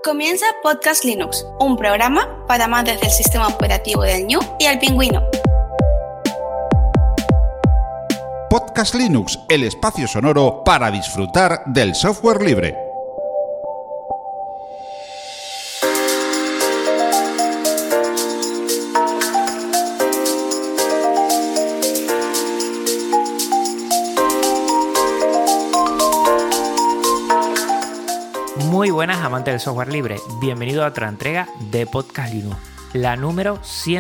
Comienza Podcast Linux, un programa para amantes del sistema operativo del Ñu y el Pingüino. Podcast Linux, el espacio sonoro para disfrutar del software libre. Muy buenas amantes del software libre, bienvenido a otra entrega de Podcast Linux, la número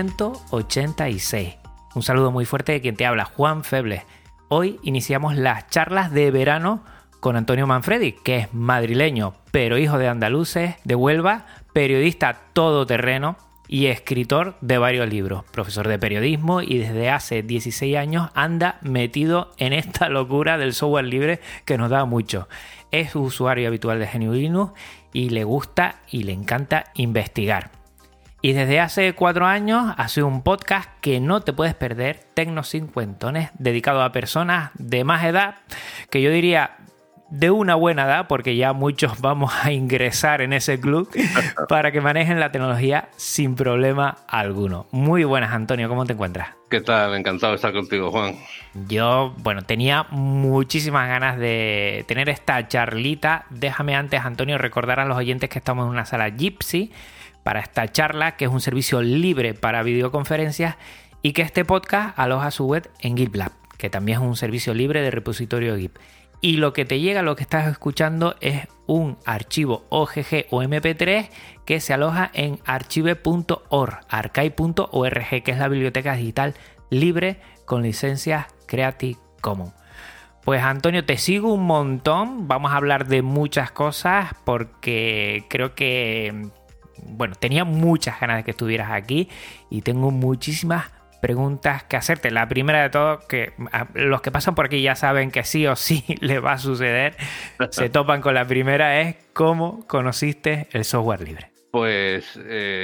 186. Un saludo muy fuerte de quien te habla, Juan Febles. Hoy iniciamos las charlas de verano con Antonio Manfredi, que es madrileño, pero hijo de andaluces, de Huelva, periodista todoterreno y escritor de varios libros, profesor de periodismo, y desde hace 16 años anda metido en esta locura del software libre que nos da mucho. Es usuario habitual de GNU Linux y le gusta y le encanta investigar. Y desde hace 4 años hace un podcast que no te puedes perder, Tecnocincuentones, dedicado a personas de más edad, que yo diría de una buena edad, porque ya muchos vamos a ingresar en ese club, para que manejen la tecnología sin problema alguno. Muy buenas, Antonio, ¿cómo te encuentras? ¿Qué tal? Encantado de estar contigo, Juan. Yo, tenía muchísimas ganas de tener esta charlita. Déjame antes, Antonio, recordar a los oyentes que estamos en una sala Jitsi para esta charla, que es un servicio libre para videoconferencias, y que este podcast aloja su web en GitLab, que también es un servicio libre de repositorio Git. Y lo que te llega, lo que estás escuchando, es un archivo OGG o MP3 que se aloja en archive.org, archive.org, que es la biblioteca digital libre con licencias Creative Commons. Pues Antonio, te sigo un montón, vamos a hablar de muchas cosas porque creo que, tenía muchas ganas de que estuvieras aquí y tengo muchísimas preguntas que hacerte. La primera de todo, que los que pasan por aquí ya saben que sí o sí le va a suceder, se topan con la primera, es ¿cómo conociste el software libre? Pues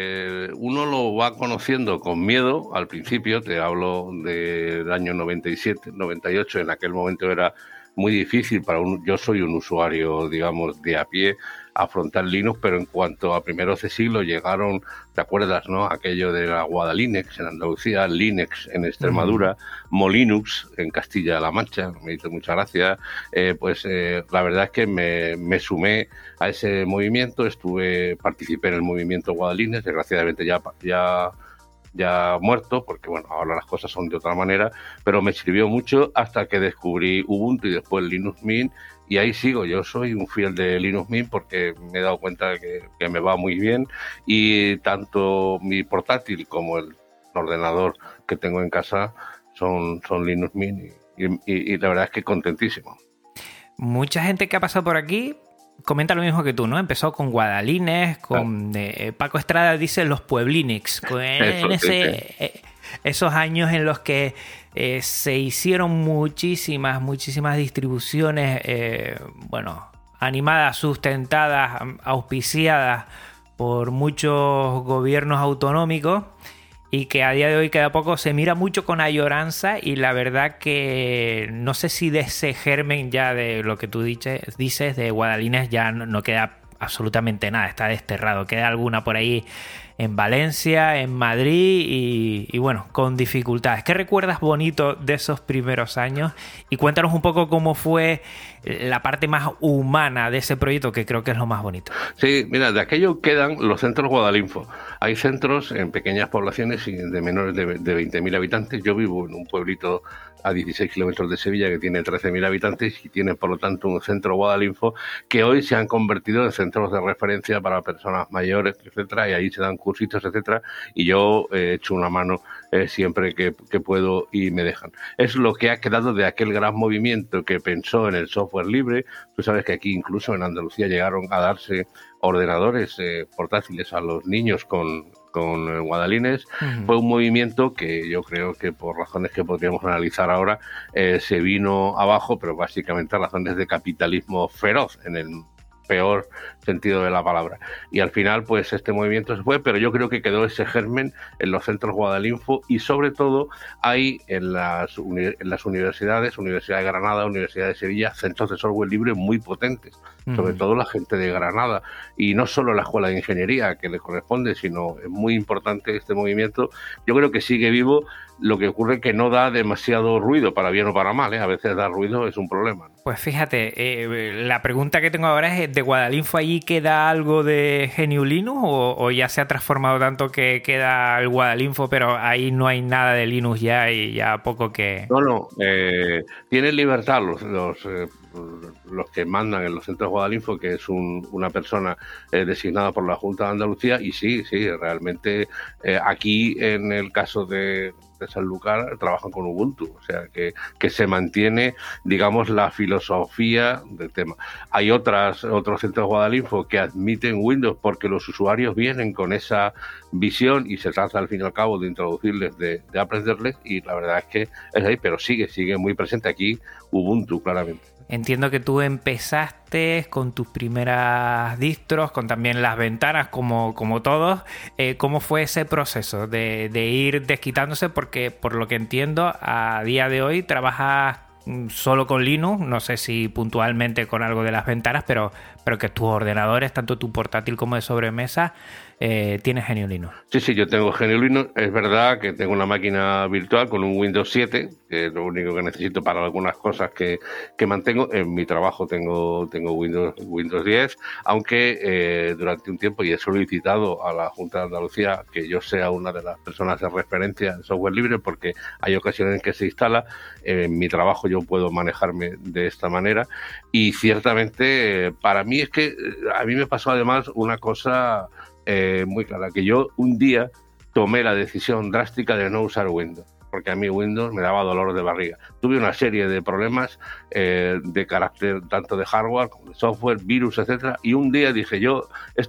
uno lo va conociendo con miedo al principio. Te hablo del año 97, 98, en aquel momento era muy difícil yo soy un usuario, digamos, de a pie, afrontar Linux, pero en cuanto a primeros de siglo llegaron, ¿te acuerdas, no? Aquello de la Guadalinux en Andalucía, Linux en Extremadura, Molinux en Castilla-La Mancha, me hizo mucha gracia. La verdad es que me sumé a ese movimiento, participé en el movimiento Guadalinux, desgraciadamente ya muerto, porque ahora las cosas son de otra manera, pero me sirvió mucho hasta que descubrí Ubuntu y después Linux Mint, y ahí sigo. Yo soy un fiel de Linux Mint porque me he dado cuenta que me va muy bien, y tanto mi portátil como el ordenador que tengo en casa son Linux Mint, y la verdad es que contentísimo. Mucha gente que ha pasado por aquí comenta lo mismo que tú, ¿no? Empezó con Guadalines, con Paco Estrada dice los Pueblinix, esos años en los que se hicieron muchísimas distribuciones, animadas, sustentadas, auspiciadas por muchos gobiernos autonómicos, y que a día de hoy cada poco se mira mucho con añoranza, y la verdad que no sé si de ese germen ya de lo que tú dices de Guadalines ya no queda absolutamente nada, está desterrado. Queda alguna por ahí en Valencia, en Madrid y con dificultades. ¿Qué recuerdas bonito de esos primeros años? Y cuéntanos un poco cómo fue la parte más humana de ese proyecto, que creo que es lo más bonito. Sí, mira, de aquello quedan los centros Guadalinfo. Hay centros en pequeñas poblaciones de menores de 20.000 habitantes. Yo vivo en un pueblito a 16 kilómetros de Sevilla que tiene 13.000 habitantes y tiene, por lo tanto, un centro Guadalinfo que hoy se han convertido en centros de referencia para personas mayores, etcétera, y ahí se dan cursitos, etcétera, y yo he hecho una mano siempre que puedo y me dejan. Es lo que ha quedado de aquel gran movimiento que pensó en el software libre. Tú sabes que aquí incluso en Andalucía llegaron a darse ordenadores portátiles a los niños con Guadalines. Fue un movimiento que yo creo que, por razones que podríamos analizar ahora, se vino abajo, pero básicamente a razones de capitalismo feroz, en el peor sentido de la palabra. Y al final, pues este movimiento se fue, pero yo creo que quedó ese germen en los centros Guadalinfo, y sobre todo hay en las universidades, Universidad de Granada, Universidad de Sevilla, centros de software libre muy potentes. sobre todo la gente de Granada, y no solo la Escuela de Ingeniería que le corresponde, sino es muy importante este movimiento. Yo creo que sigue vivo, lo que ocurre es que no da demasiado ruido, para bien o para mal, ¿eh? A veces dar ruido es un problema, ¿no? Pues fíjate, la pregunta que tengo ahora es, ¿de Guadalinfo allí queda algo de GNU Linux o ya se ha transformado tanto que queda el Guadalinfo, pero ahí no hay nada de Linux ya y ya poco que... No, tienen libertad los que mandan en los centros de Guadalinfo, que es una persona designada por la Junta de Andalucía, y sí, realmente aquí en el caso de Sanlúcar trabajan con Ubuntu, o sea que se mantiene, digamos, la filosofía del tema. Hay otros centros de Guadalinfo que admiten Windows porque los usuarios vienen con esa visión y se trata al fin y al cabo de introducirles, de aprenderles, y la verdad es que es ahí, pero sigue muy presente aquí Ubuntu, claramente. Entiendo que tú empezaste con tus primeras distros, con también las ventanas, como todos. ¿Cómo fue ese proceso de ir desquitándose? Porque, por lo que entiendo, a día de hoy trabajas solo con Linux, no sé si puntualmente con algo de las ventanas, pero que tus ordenadores, tanto tu portátil como de sobremesa, tienes GNU Linux. Sí, yo tengo GNU Linux. Es verdad que tengo una máquina virtual con un Windows 7, que es lo único que necesito para algunas cosas que mantengo. En mi trabajo tengo Windows 10, aunque durante un tiempo, y he solicitado a la Junta de Andalucía que yo sea una de las personas de referencia en software libre, porque hay ocasiones en que se instala. En mi trabajo yo puedo manejarme de esta manera, y ciertamente para mí es que a mí me pasó además una cosa muy clara, que yo un día tomé la decisión drástica de no usar Windows, porque a mí Windows me daba dolor de barriga. Tuve una serie de problemas de carácter tanto de hardware como de software, virus, etcétera, y un día dije yo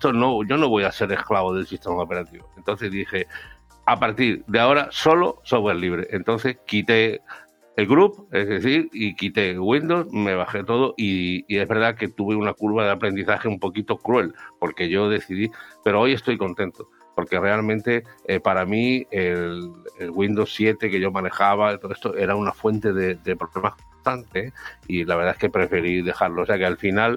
no voy a ser esclavo del sistema operativo. Entonces dije, a partir de ahora solo software libre. Entonces quité el group, es decir, y quité Windows, me bajé todo, y es verdad que tuve una curva de aprendizaje un poquito cruel, porque yo decidí, pero hoy estoy contento, porque realmente para mí el Windows 7 que yo manejaba, todo esto era una fuente de problemas constante, y la verdad es que preferí dejarlo. O sea que al final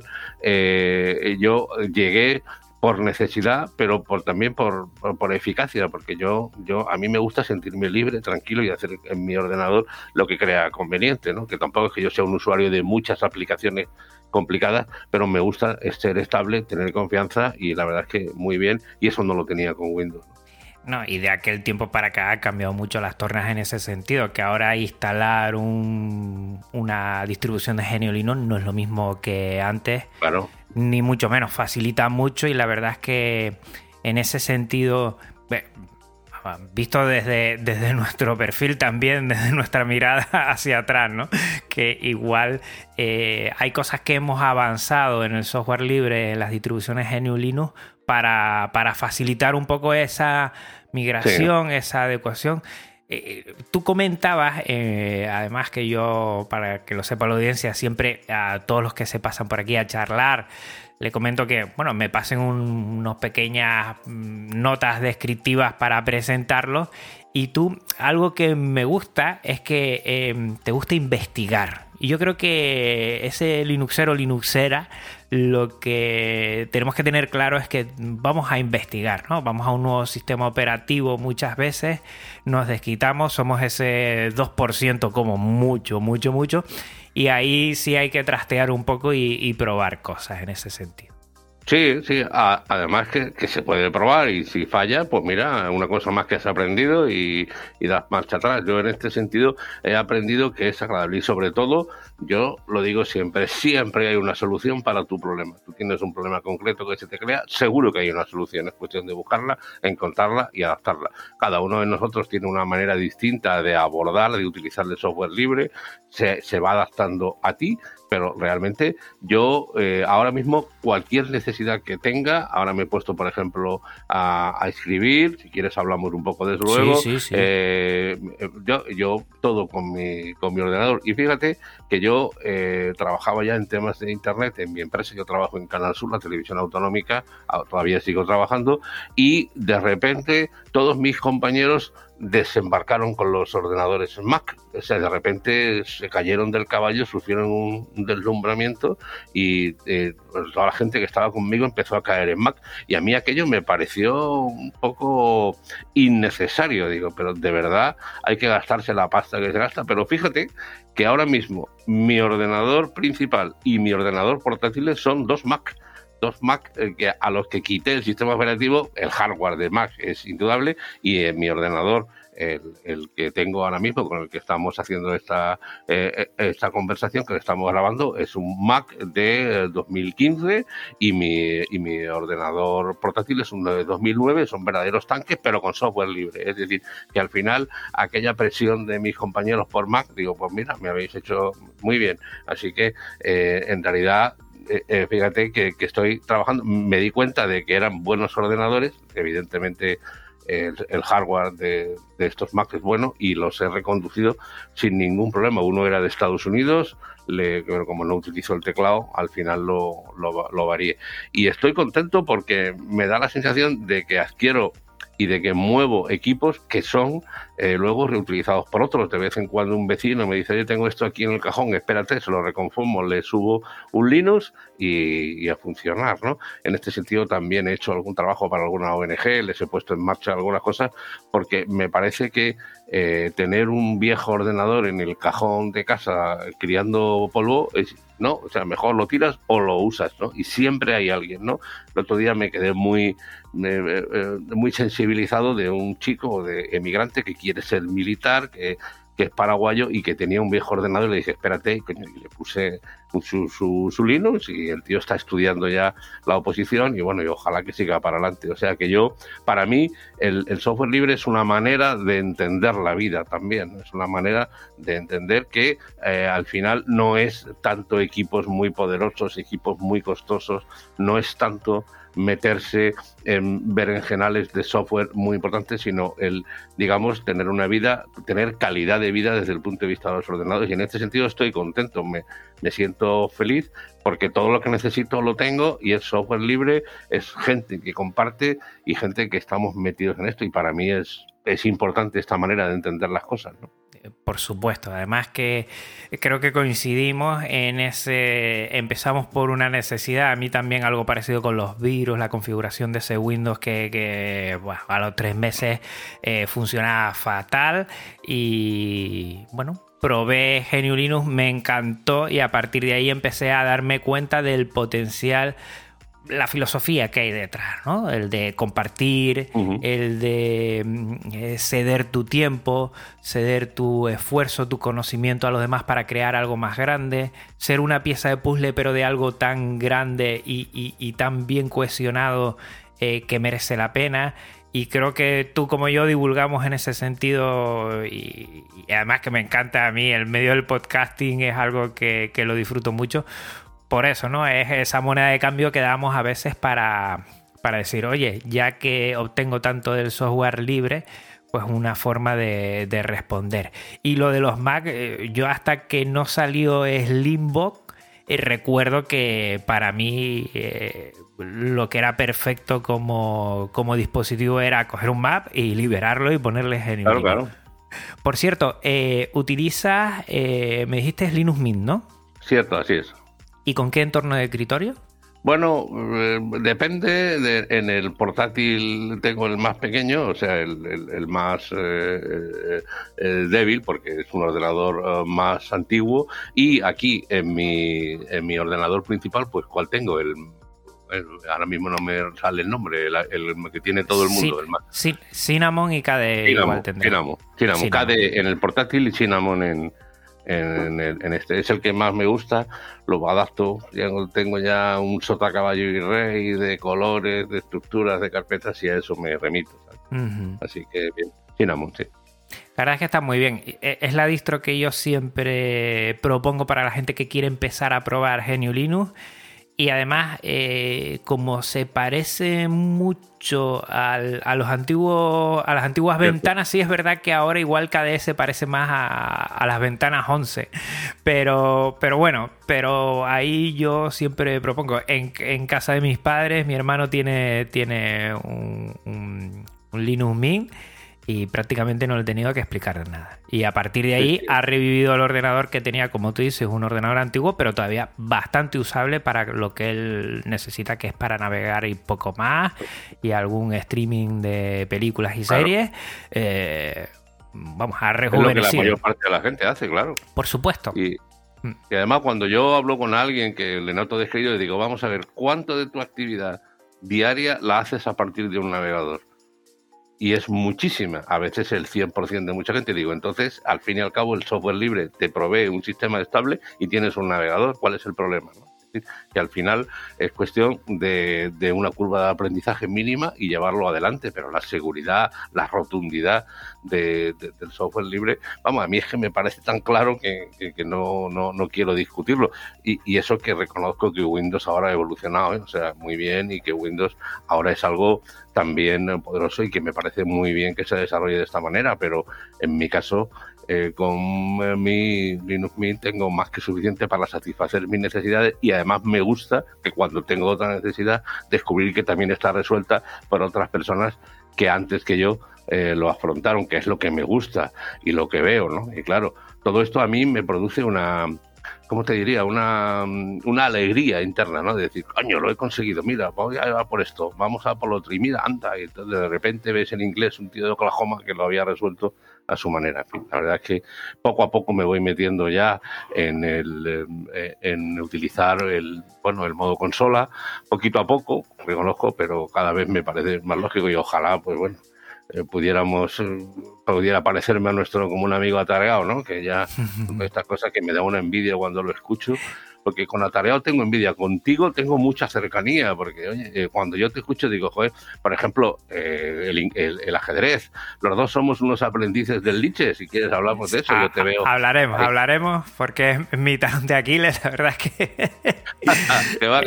yo llegué por necesidad, pero también por eficacia, porque a mí me gusta sentirme libre, tranquilo, y hacer en mi ordenador lo que crea conveniente, ¿no? Que tampoco es que yo sea un usuario de muchas aplicaciones complicadas, pero me gusta ser estable, tener confianza, y la verdad es que muy bien, y eso no lo tenía con Windows. No, y de aquel tiempo para acá ha cambiado mucho las tornas en ese sentido, que ahora instalar una distribución de GNU Linux no es lo mismo que antes. Claro. Ni mucho menos, facilita mucho, y la verdad es que en ese sentido, visto desde nuestro perfil también, desde nuestra mirada hacia atrás, ¿no? Que igual hay cosas que hemos avanzado en el software libre, en las distribuciones GNU Linux, para facilitar un poco esa migración, sí, esa adecuación. Tú comentabas, además, que yo, para que lo sepa la audiencia, siempre a todos los que se pasan por aquí a charlar, le comento que, bueno, me pasen unas pequeñas notas descriptivas para presentarlo. Y tú, algo que me gusta es que te gusta investigar. Y yo creo que ese linuxero, linuxera, lo que tenemos que tener claro es que vamos a investigar, ¿no? Vamos a un nuevo sistema operativo muchas veces, nos desquitamos, somos ese 2% como mucho, y ahí sí hay que trastear un poco y probar cosas en ese sentido. Sí, además que se puede probar, y si falla, pues mira, una cosa más que has aprendido y das marcha atrás. Yo en este sentido he aprendido que es agradable, y sobre todo, yo lo digo siempre hay una solución para tu problema. Tú tienes un problema concreto que se te crea, seguro que hay una solución, es cuestión de buscarla, encontrarla y adaptarla. Cada uno de nosotros tiene una manera distinta de abordarla, de utilizar el software libre, se va adaptando a ti, pero realmente yo ahora mismo cualquier necesidad que tenga, ahora me he puesto, por ejemplo, a escribir, si quieres hablamos un poco de eso luego, sí. Yo todo con mi ordenador, y fíjate que yo trabajaba ya en temas de internet en mi empresa. Yo trabajo en Canal Sur, la televisión autonómica, todavía sigo trabajando, y de repente todos mis compañeros desembarcaron con los ordenadores Mac. O sea, de repente se cayeron del caballo, sufrieron un deslumbramiento y pues toda la gente que estaba conmigo empezó a caer en Mac. Y a mí aquello me pareció un poco innecesario. Digo, pero de verdad hay que gastarse la pasta que se gasta. Pero fíjate que ahora mismo mi ordenador principal y mi ordenador portátil son dos Mac, a los que quité el sistema operativo. El hardware de Mac es indudable, y mi ordenador, el que tengo ahora mismo, con el que estamos haciendo esta conversación, que estamos grabando, es un Mac de 2015, y mi ordenador portátil es uno de 2009. Son verdaderos tanques, pero con software libre. Es decir, que al final aquella presión de mis compañeros por Mac, digo, pues mira, me habéis hecho muy bien. Así que en realidad, fíjate que estoy trabajando. Me di cuenta de que eran buenos ordenadores. Evidentemente el hardware de estos Macs es bueno, y los he reconducido sin ningún problema. Uno era de Estados Unidos, pero como no utilizo el teclado, al final lo varié. Y estoy contento porque me da la sensación de que adquiero y de que muevo equipos que son luego reutilizados por otros. De vez en cuando un vecino me dice, yo tengo esto aquí en el cajón, espérate, se lo reconformo, le subo un Linux y a funcionar, ¿no? En este sentido también he hecho algún trabajo para alguna ONG, les he puesto en marcha algunas cosas, porque me parece que tener un viejo ordenador en el cajón de casa criando polvo ¿no? O sea, mejor lo tiras o lo usas, ¿no? Y siempre hay alguien, ¿no? El otro día me quedé muy sensibilizado de un chico de emigrante que quiere ser militar, que es paraguayo y que tenía un viejo ordenador, y le dije, espérate, y le puse su Linux, y el tío está estudiando ya la oposición, y bueno, y ojalá que siga para adelante. O sea que para mí, el software libre es una manera de entender la vida también, es una manera de entender que al final no es tanto equipos muy poderosos, equipos muy costosos, no es tanto meterse en berenjenales de software muy importantes, sino digamos, tener calidad de vida desde el punto de vista de los ordenadores. Y en este sentido estoy contento, me siento feliz, porque todo lo que necesito lo tengo, y es software libre, es gente que comparte y gente que estamos metidos en esto, y para mí es importante esta manera de entender las cosas, ¿no? Por supuesto, además que creo que coincidimos en empezamos por una necesidad. A mí también algo parecido con los virus, la configuración de ese Windows que bueno, a los 3 meses funcionaba fatal, y bueno, probé GNU Linux, me encantó, y a partir de ahí empecé a darme cuenta del potencial, la filosofía que hay detrás, ¿no? El de compartir, el de ceder tu tiempo, ceder tu esfuerzo, tu conocimiento a los demás para crear algo más grande, ser una pieza de puzzle, pero de algo tan grande y tan bien cohesionado que merece la pena. Y creo que tú como yo divulgamos en ese sentido, y además que me encanta a mí el medio del podcasting, es algo que lo disfruto mucho. Por eso, ¿no? Es esa moneda de cambio que damos a veces para decir, oye, ya que obtengo tanto del software libre, pues una forma de responder. Y lo de los Mac, yo hasta que no salió Slimbox, recuerdo que para mí lo que era perfecto como dispositivo era coger un Mac y liberarlo y ponerle GNU. Claro. Por cierto, utilizas, me dijiste Linux Mint, ¿no? Cierto, así es. ¿Y con qué entorno de escritorio? Bueno, depende. En el portátil tengo el más pequeño, o sea, el más débil, porque es un ordenador más antiguo. Y aquí, en mi ordenador principal, pues, ¿cuál tengo? Ahora mismo no me sale el nombre, el que tiene todo el mundo. El más. Cinnamon y KDE. Cinnamon. KDE en el portátil y Cinnamon en este. Es el que más me gusta, lo adapto. Tengo ya un sota, caballo y rey de colores, de estructuras, de carpetas, y a eso me remito, ¿sabes? Así que bien, Cinnamon, sí. La verdad es que está muy bien. Es la distro que yo siempre propongo para la gente que quiere empezar a probar GNU Linux. Y además, como se parece mucho a las antiguas ventanas, sí es verdad que ahora igual KDE se parece más a las ventanas 11. Pero ahí yo siempre propongo. En casa de mis padres, mi hermano tiene un Linux Mint. y prácticamente no le he tenido que explicar nada. Y a partir de ahí ha revivido el ordenador que tenía, como tú dices, un ordenador antiguo, pero todavía bastante usable para lo que él necesita, que es para navegar y poco más, y algún streaming de películas y series. Vamos, a rejuvenecido. Es lo que la mayor parte de la gente hace, claro. Por supuesto. Y además, cuando yo hablo con alguien que le noto descreído, le digo, vamos a ver, ¿cuánto de tu actividad diaria la haces a partir de un navegador? Y es muchísima, a veces el 100% de mucha gente. Digo, entonces, al fin y al cabo, el software libre te provee un sistema estable y tienes un navegador. ¿Cuál es el problema, no? Es decir, que al final es cuestión de una curva de aprendizaje mínima y llevarlo adelante, pero la seguridad, la rotundidad del software libre, vamos, a mí es que me parece tan claro que no quiero discutirlo. Y eso que reconozco que Windows ahora ha evolucionado, o sea, muy bien, y que Windows ahora es algo también poderoso y que me parece muy bien que se desarrolle de esta manera, pero en mi caso, con mi Linux Mint tengo más que suficiente para satisfacer mis necesidades, y además me gusta que cuando tengo otra necesidad descubrir que también está resuelta por otras personas que antes que yo lo afrontaron, que es lo que me gusta y lo que veo, ¿no? Y claro, todo esto a mí me produce una... ¿Cómo te diría? Una alegría interna, ¿no? De decir, coño, lo he conseguido, mira, voy a por esto, vamos a por lo otro, y mira, anda, y entonces de repente ves en inglés un tío de Oklahoma que lo había resuelto a su manera. En fin, la verdad es que poco a poco me voy metiendo ya en utilizar el modo consola, poquito a poco, reconozco, pero cada vez me parece más lógico, y ojalá, pues bueno, pudiera parecerme a nuestro como un amigo atareado, ¿no? Que ya estas cosas que me da una envidia cuando lo escucho, porque con atareado tengo envidia, contigo tengo mucha cercanía, porque oye, cuando yo te escucho digo, joder, por ejemplo, el ajedrez, los dos somos unos aprendices del Liche, si quieres hablamos de eso, yo te veo. Hablaremos, porque es mi talón de Aquiles, la verdad es que que va.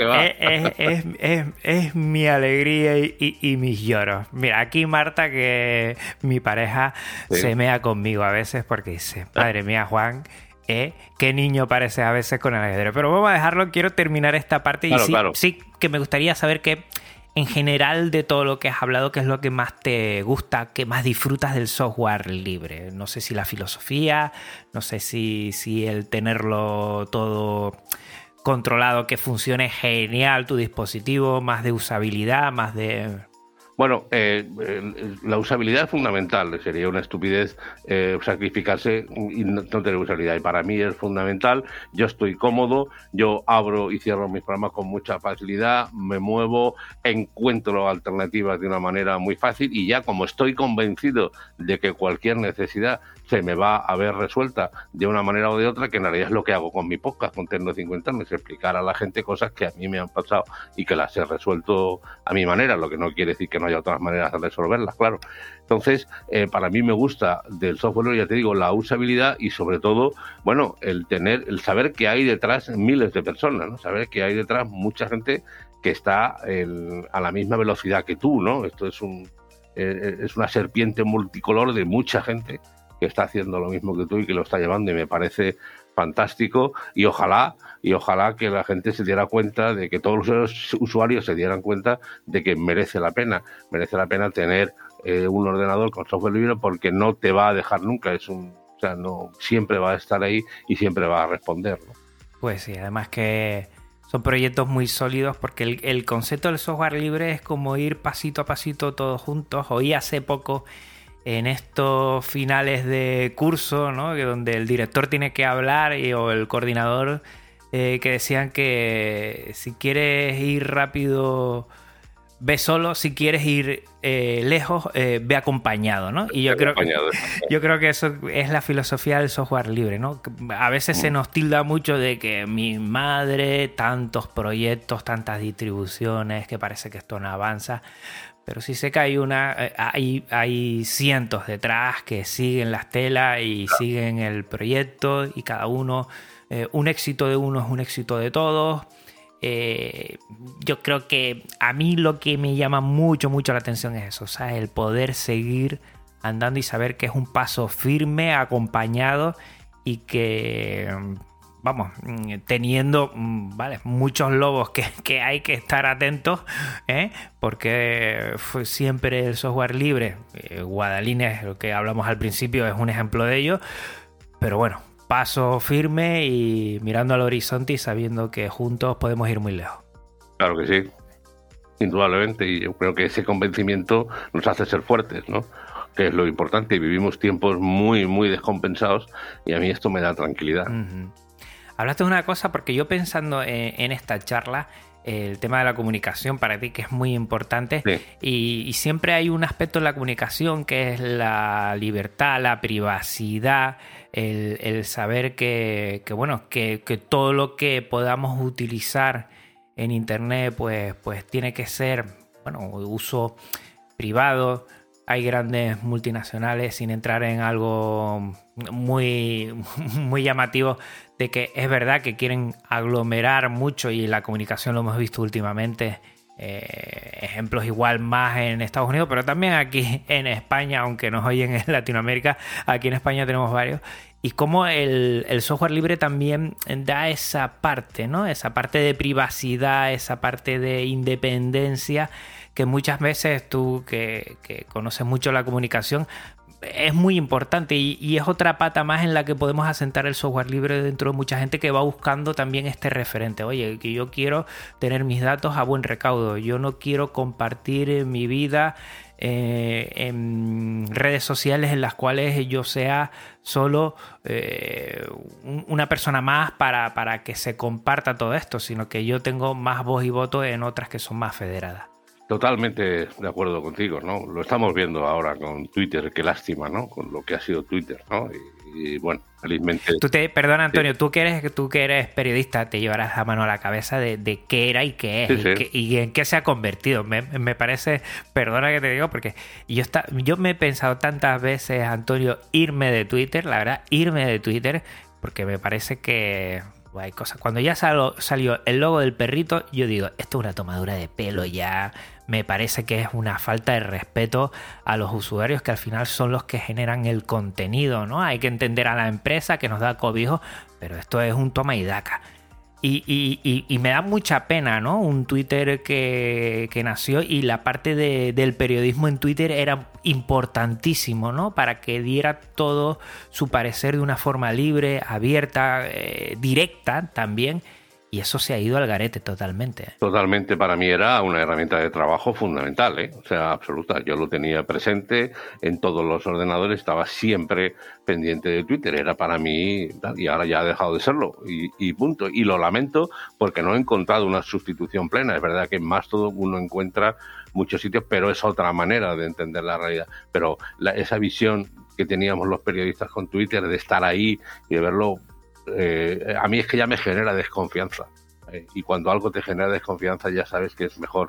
Es mi alegría y mis lloros. Mira, aquí Marta, que mi pareja, se mea conmigo a veces porque dice, madre mía, Juan, qué niño parece a veces con el ajedrez. Pero vamos a dejarlo, quiero terminar esta parte. Claro. Sí que me gustaría saber que, en general, de todo lo que has hablado, ¿qué es lo que más te gusta, qué más disfrutas del software libre? No sé si la filosofía, no sé si el tenerlo todo controlado, que funcione genial tu dispositivo, más de usabilidad, más de... Bueno, la usabilidad es fundamental. Sería una estupidez sacrificarse y no tener usabilidad. Y para mí es fundamental. Yo estoy cómodo, yo abro y cierro mis programas con mucha facilidad, me muevo, encuentro alternativas de una manera muy fácil, y ya como estoy convencido de que cualquier necesidad se me va a ver resuelta de una manera o de otra, que en realidad es lo que hago con mi podcast, con Tecno50, es explicar a la gente cosas que a mí me han pasado y que las he resuelto a mi manera, lo que no quiere decir que no haya otras maneras de resolverlas, claro. Entonces, para mí me gusta del software, ya te digo, la usabilidad y sobre todo, bueno, el saber que hay detrás miles de personas, ¿no? Saber que hay detrás mucha gente que está a la misma velocidad que tú, ¿no? Esto es una serpiente multicolor de mucha gente que está haciendo lo mismo que tú y que lo está llevando, y me parece fantástico, y ojalá que la gente se diera cuenta de que todos los usuarios se dieran cuenta de que merece la pena tener un ordenador con software libre, porque no te va a dejar nunca, no siempre va a estar ahí y siempre va a responder, ¿no? Pues sí, además que son proyectos muy sólidos, porque el concepto del software libre es como ir pasito a pasito todos juntos. Oí hace poco, en estos finales de curso, ¿no?, que donde el director tiene que hablar o el coordinador, que decían que si quieres ir rápido, ve solo; si quieres ir lejos, ve acompañado, ¿no? Y yo creo que eso es la filosofía del software libre, ¿no? A veces se nos tilda mucho de que mi madre, tantos proyectos, tantas distribuciones, que parece que esto no avanza. Pero sí sé que hay cientos detrás que siguen las telas y siguen el proyecto, y cada uno, un éxito de uno es un éxito de todos. Yo creo que a mí lo que me llama mucho la atención es eso, ¿sabes? El poder seguir andando y saber que es un paso firme, acompañado, y que vamos, teniendo, vale, muchos lobos que hay que estar atentos, porque fue siempre el software libre. Guadalines, lo que hablamos al principio, es un ejemplo de ello. Pero bueno, paso firme y mirando al horizonte y sabiendo que juntos podemos ir muy lejos. Claro que sí, indudablemente, y yo creo que ese convencimiento nos hace ser fuertes, ¿no? Que es lo importante. Vivimos tiempos muy, muy descompensados y a mí esto me da tranquilidad. Uh-huh. Hablaste de una cosa, porque yo pensando en esta charla, el tema de la comunicación para ti, que es muy importante, sí. y siempre hay un aspecto en la comunicación que es la libertad, la privacidad, el saber que todo lo que podamos utilizar en internet pues tiene que ser, uso privado. Hay grandes multinacionales, sin entrar en algo muy, muy llamativo, de que es verdad que quieren aglomerar mucho, y la comunicación lo hemos visto últimamente. Ejemplos igual más en Estados Unidos, pero también aquí en España, aunque nos oyen en Latinoamérica, aquí en España tenemos varios. Y cómo el software libre también da esa parte, ¿no? Esa parte de privacidad, esa parte de independencia, que muchas veces tú, que conoces mucho la comunicación, es muy importante, y es otra pata más en la que podemos asentar el software libre dentro de mucha gente que va buscando también este referente. Oye, que yo quiero tener mis datos a buen recaudo, yo no quiero compartir mi vida en redes sociales en las cuales yo sea solo una persona más para que se comparta todo esto, sino que yo tengo más voz y voto en otras que son más federadas. Totalmente de acuerdo contigo, ¿no? Lo estamos viendo ahora con Twitter, qué lástima, ¿no? Con lo que ha sido Twitter, ¿no? Y bueno, felizmente... Perdona, Antonio, sí. tú que eres periodista, te llevarás la mano a la cabeza de qué era y qué es, sí. Y en qué se ha convertido. Me parece, perdona que te digo, porque yo me he pensado tantas veces, Antonio, irme de Twitter, porque me parece que... hay cosas. Cuando ya salió el logo del perrito, yo digo, esto es una tomadura de pelo ya. Me parece que es una falta de respeto a los usuarios, que al final son los que generan el contenido, ¿no? Hay que entender a la empresa que nos da cobijo, pero esto es un toma y daca. Y me da mucha pena, ¿no? Un Twitter que nació, y la parte del periodismo en Twitter era importantísimo, ¿no? Para que diera todo su parecer de una forma libre, abierta, directa también. Y eso se ha ido al garete totalmente. Totalmente, para mí era una herramienta de trabajo fundamental, ¿eh? O sea, absoluta. Yo lo tenía presente en todos los ordenadores, estaba siempre pendiente de Twitter. Era para mí, y ahora ya ha dejado de serlo, y punto. Y lo lamento porque no he encontrado una sustitución plena. Es verdad que en Mastodon uno encuentra muchos sitios, pero es otra manera de entender la realidad. Pero esa visión que teníamos los periodistas con Twitter, de estar ahí y de verlo, a mí es que ya me genera desconfianza, y cuando algo te genera desconfianza ya sabes que es mejor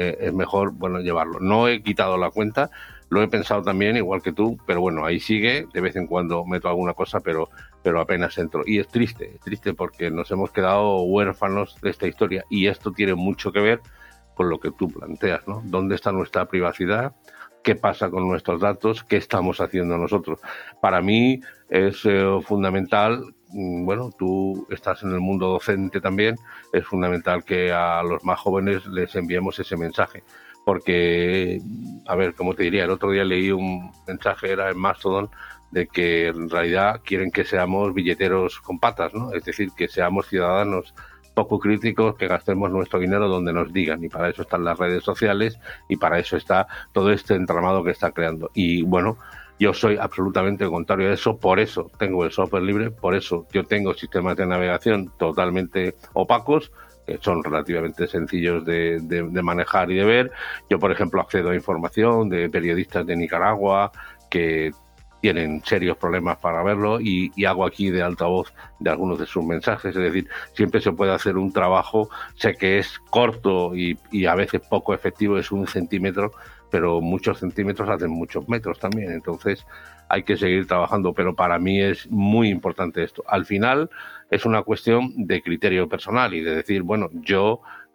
llevarlo. No he quitado la cuenta, lo he pensado también igual que tú, pero bueno, ahí sigue. De vez en cuando meto alguna cosa, pero apenas entro, y es triste porque nos hemos quedado huérfanos de esta historia, y esto tiene mucho que ver con lo que tú planteas, ¿no? ¿Dónde está nuestra privacidad? ¿Qué pasa con nuestros datos? ¿Qué estamos haciendo nosotros? Para mí es fundamental. Bueno, tú estás en el mundo docente también, es fundamental que a los más jóvenes les enviemos ese mensaje, porque, a ver, como te diría, el otro día leí un mensaje, era en Mastodon, de que en realidad quieren que seamos billeteros con patas, ¿no? Es decir, que seamos ciudadanos poco críticos, que gastemos nuestro dinero donde nos digan, y para eso están las redes sociales, y para eso está todo este entramado que está creando. Y bueno, yo soy absolutamente contrario a eso, por eso tengo el software libre, por eso yo tengo sistemas de navegación totalmente opacos, que son relativamente sencillos de manejar y de ver. Yo, por ejemplo, accedo a información de periodistas de Nicaragua que tienen serios problemas para verlo, y hago aquí de altavoz de algunos de sus mensajes. Es decir, siempre se puede hacer un trabajo. Sé que es corto y a veces poco efectivo, es 1 centímetro, pero muchos centímetros hacen muchos metros también. Entonces hay que seguir trabajando, pero para mí es muy importante esto. Al final es una cuestión de criterio personal y de decir, bueno, yo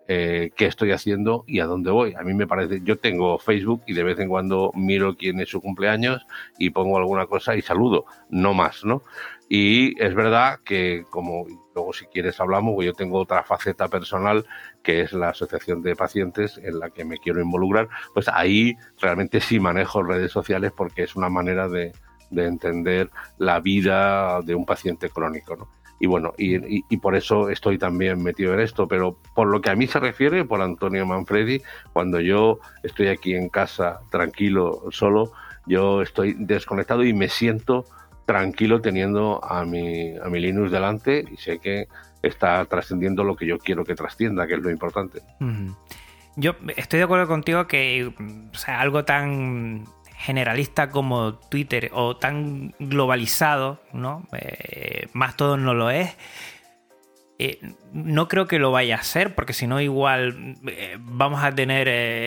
qué estoy haciendo y a dónde voy. A mí me parece, yo tengo Facebook y de vez en cuando miro quién es su cumpleaños y pongo alguna cosa y saludo, no más, ¿no? Y es verdad que, como luego si quieres hablamos, pues yo tengo otra faceta personal que es la asociación de pacientes en la que me quiero involucrar, pues ahí realmente sí manejo redes sociales porque es una manera de entender la vida de un paciente crónico, ¿no? Y bueno, y por eso estoy también metido en esto, pero por lo que a mí se refiere, por Antonio Manfredi, cuando yo estoy aquí en casa tranquilo, solo, yo estoy desconectado y me siento tranquilo teniendo a mi Linux delante y sé que está trascendiendo lo que yo quiero que trascienda, que es lo importante. Yo estoy de acuerdo contigo que, o sea, algo tan generalista como Twitter o tan globalizado, ¿no? Mastodon no lo es. No creo que lo vaya a hacer, porque si no igual vamos a tener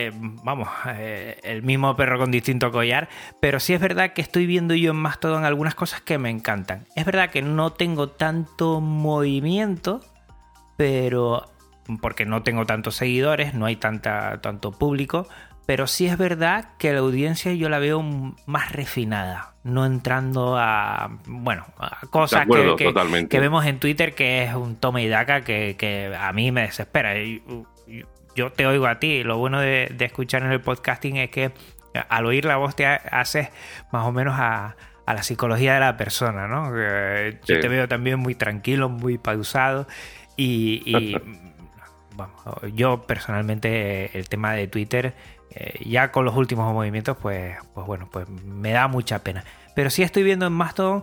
el mismo perro con distinto collar, pero sí es verdad que estoy viendo yo en Mastodon algunas cosas que me encantan. Es verdad que no tengo tanto movimiento, pero porque no tengo tantos seguidores, no hay tanto público, pero sí es verdad que la audiencia yo la veo más refinada, no entrando a cosas que vemos en Twitter, que es un toma y daca que a mí me desespera. Yo te oigo a ti, lo bueno de escuchar en el podcasting es que al oír la voz te haces más o menos a la psicología de la persona, ¿no? Yo te veo también muy tranquilo, muy pausado y vamos, yo personalmente el tema de Twitter ya con los últimos movimientos pues me da mucha pena, pero sí estoy viendo en Mastodon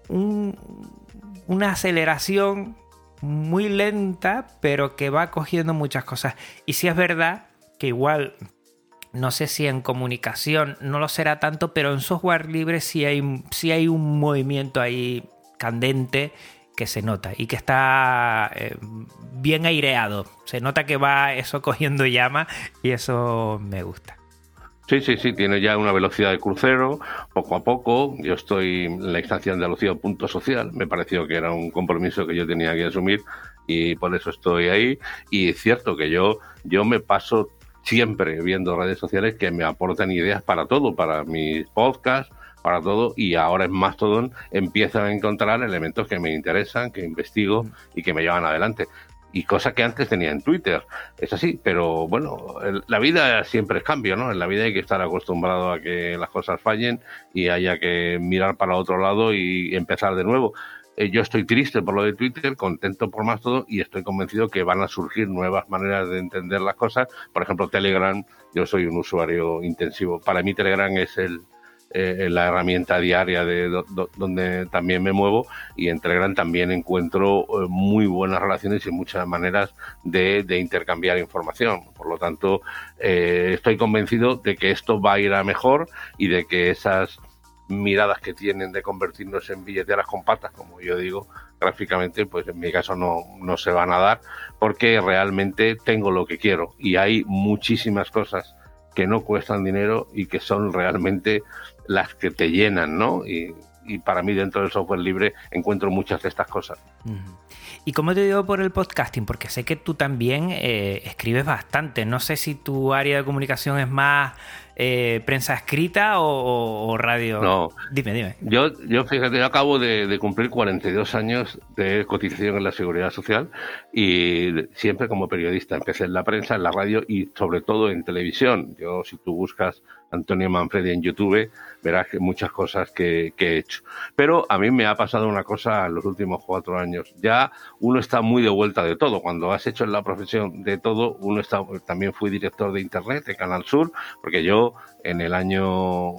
una aceleración muy lenta, pero que va cogiendo muchas cosas. Y sí es verdad que igual, no sé si en comunicación no lo será tanto, pero en software libre sí hay un movimiento ahí candente que se nota y que está bien aireado. Se nota que va eso cogiendo llama y eso me gusta. Sí, tiene ya una velocidad de crucero, poco a poco. Yo estoy en la instancia de Andalucía punto social. Me pareció que era un compromiso que yo tenía que asumir y por eso estoy ahí. Y es cierto que yo me paso siempre viendo redes sociales que me aportan ideas para todo, para mis podcasts, para todo, y ahora en Mastodon empiezo a encontrar elementos que me interesan, que investigo y que me llevan adelante. Y cosas que antes tenía en Twitter. Es así, pero bueno, la vida siempre es cambio, ¿no? En la vida hay que estar acostumbrado a que las cosas fallen y haya que mirar para otro lado y empezar de nuevo. Yo estoy triste por lo de Twitter, contento por Mastodon y estoy convencido que van a surgir nuevas maneras de entender las cosas. Por ejemplo, Telegram, yo soy un usuario intensivo. Para mí Telegram es la herramienta diaria de donde también me muevo, y en Telegram también encuentro muy buenas relaciones y muchas maneras de intercambiar información. Por lo tanto, estoy convencido de que esto va a ir a mejor y de que esas miradas que tienen de convertirnos en billeteras con patas, como yo digo gráficamente, pues en mi caso no se van a dar, porque realmente tengo lo que quiero y hay muchísimas cosas que no cuestan dinero y que son realmente las que te llenan, ¿no? Y para mí dentro del software libre encuentro muchas de estas cosas. ¿Y cómo te digo por el podcasting? Porque sé que tú también escribes bastante. No sé si tu área de comunicación es más prensa escrita o radio. No. Dime. Yo fíjate, yo acabo de cumplir 42 años de cotización en la Seguridad Social y siempre como periodista. Empecé en la prensa, en la radio y sobre todo en televisión. Yo, si tú buscas Antonio Manfredi en YouTube, verás que muchas cosas que he hecho. Pero a mí me ha pasado una cosa en los últimos 4 años. Ya uno está muy de vuelta de todo. Cuando has hecho en la profesión de todo, también fui director de Internet de Canal Sur, porque yo en el año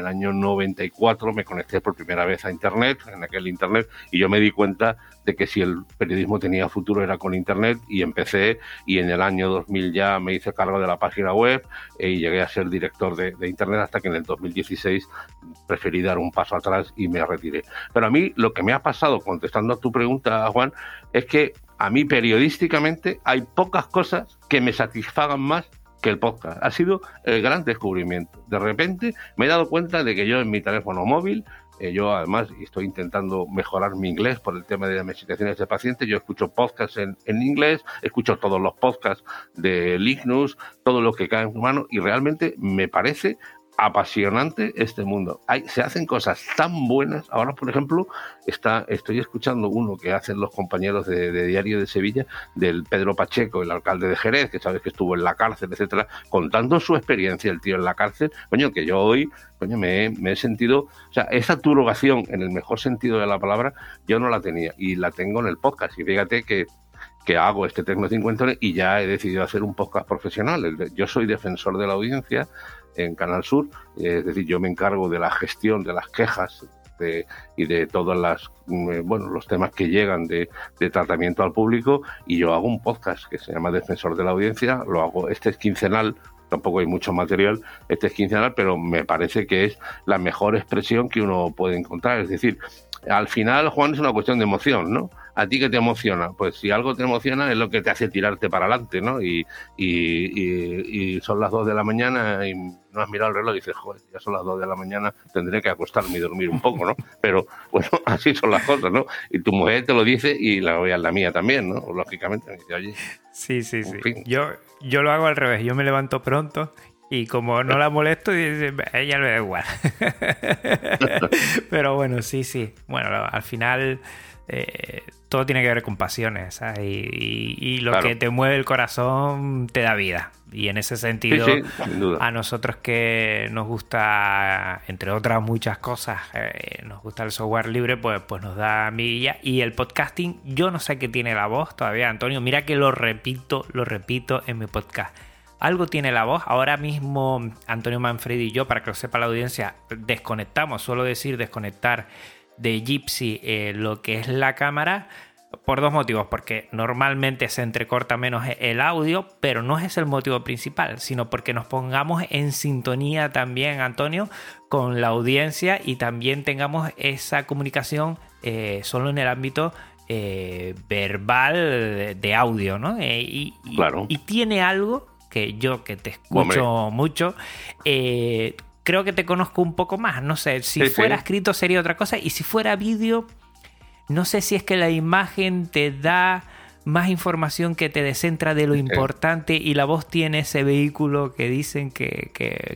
94 me conecté por primera vez a Internet, en aquel Internet, y yo me di cuenta de que si el periodismo tenía futuro era con Internet, y empecé, y en el año 2000 ya me hice cargo de la página web y llegué a ser director de Internet, hasta que en el 2016 preferí dar un paso atrás y me retiré. Pero a mí lo que me ha pasado, contestando a tu pregunta, Juan, es que a mí periodísticamente hay pocas cosas que me satisfagan más que el podcast. Ha sido el gran descubrimiento. De repente me he dado cuenta de que yo en mi teléfono móvil Yo además estoy intentando mejorar mi inglés por el tema de las medicaciones de pacientes. Yo escucho podcasts en inglés, escucho todos los podcasts de Linux, todo lo que cae en mi mano, y realmente me parece apasionante este mundo. Se hacen cosas tan buenas. Ahora, por ejemplo, estoy escuchando uno que hacen los compañeros de Diario de Sevilla, del Pedro Pacheco, el alcalde de Jerez, que sabes que estuvo en la cárcel, etcétera, contando su experiencia, el tío en la cárcel. Coño, que yo hoy me he sentido, o sea, esa turbación, en el mejor sentido de la palabra, yo no la tenía, y la tengo en el podcast. Y fíjate que hago este Tecno Cincuentones y ya he decidido hacer un podcast profesional. Yo soy defensor de la audiencia en Canal Sur, es decir, yo me encargo de la gestión de las quejas y de todos los temas que llegan de tratamiento al público, y yo hago un podcast que se llama Defensor de la Audiencia. Lo hago, este es quincenal, tampoco hay mucho material, este es quincenal, pero me parece que es la mejor expresión que uno puede encontrar. Es decir, al final, Juan, es una cuestión de emoción, ¿no? ¿A ti qué te emociona? Pues si algo te emociona es lo que te hace tirarte para adelante, ¿no? Y son las 2 de la mañana y no has mirado el reloj y dices, joder, ya son las 2 de la mañana, tendré que acostarme y dormir un poco, ¿no? Pero, bueno, así son las cosas, ¿no? Y tu mujer te lo dice y la mía también, ¿no? Lógicamente, me dice, oye... Sí. Yo lo hago al revés. Yo me levanto pronto y como no la molesto, a ella le da igual. Pero bueno, sí. Bueno, al final... todo tiene que ver con pasiones, ¿sabes? Y lo que te mueve el corazón te da vida, y en ese sentido sin duda. A nosotros que nos gusta, entre otras muchas cosas, nos gusta el software libre, pues nos da vidilla. Y el podcasting, yo no sé qué tiene la voz todavía, Antonio, mira que lo repito en mi podcast. Algo tiene la voz. Ahora mismo Antonio Manfredi y yo, para que lo sepa la audiencia, desconectamos, suelo decir desconectar de Jitsi lo que es la cámara, por dos motivos: porque normalmente se entrecorta menos el audio, pero no es el motivo principal, sino porque nos pongamos en sintonía también, Antonio, con la audiencia, y también tengamos esa comunicación solo en el ámbito verbal de audio, ¿no? Claro. Y tiene algo que yo, que te escucho mucho, creo que te conozco un poco más. No sé, si fuera escrito sería otra cosa, y si fuera vídeo, no sé si es que la imagen te da más información, que te descentra de lo importante, y la voz tiene ese vehículo que dicen que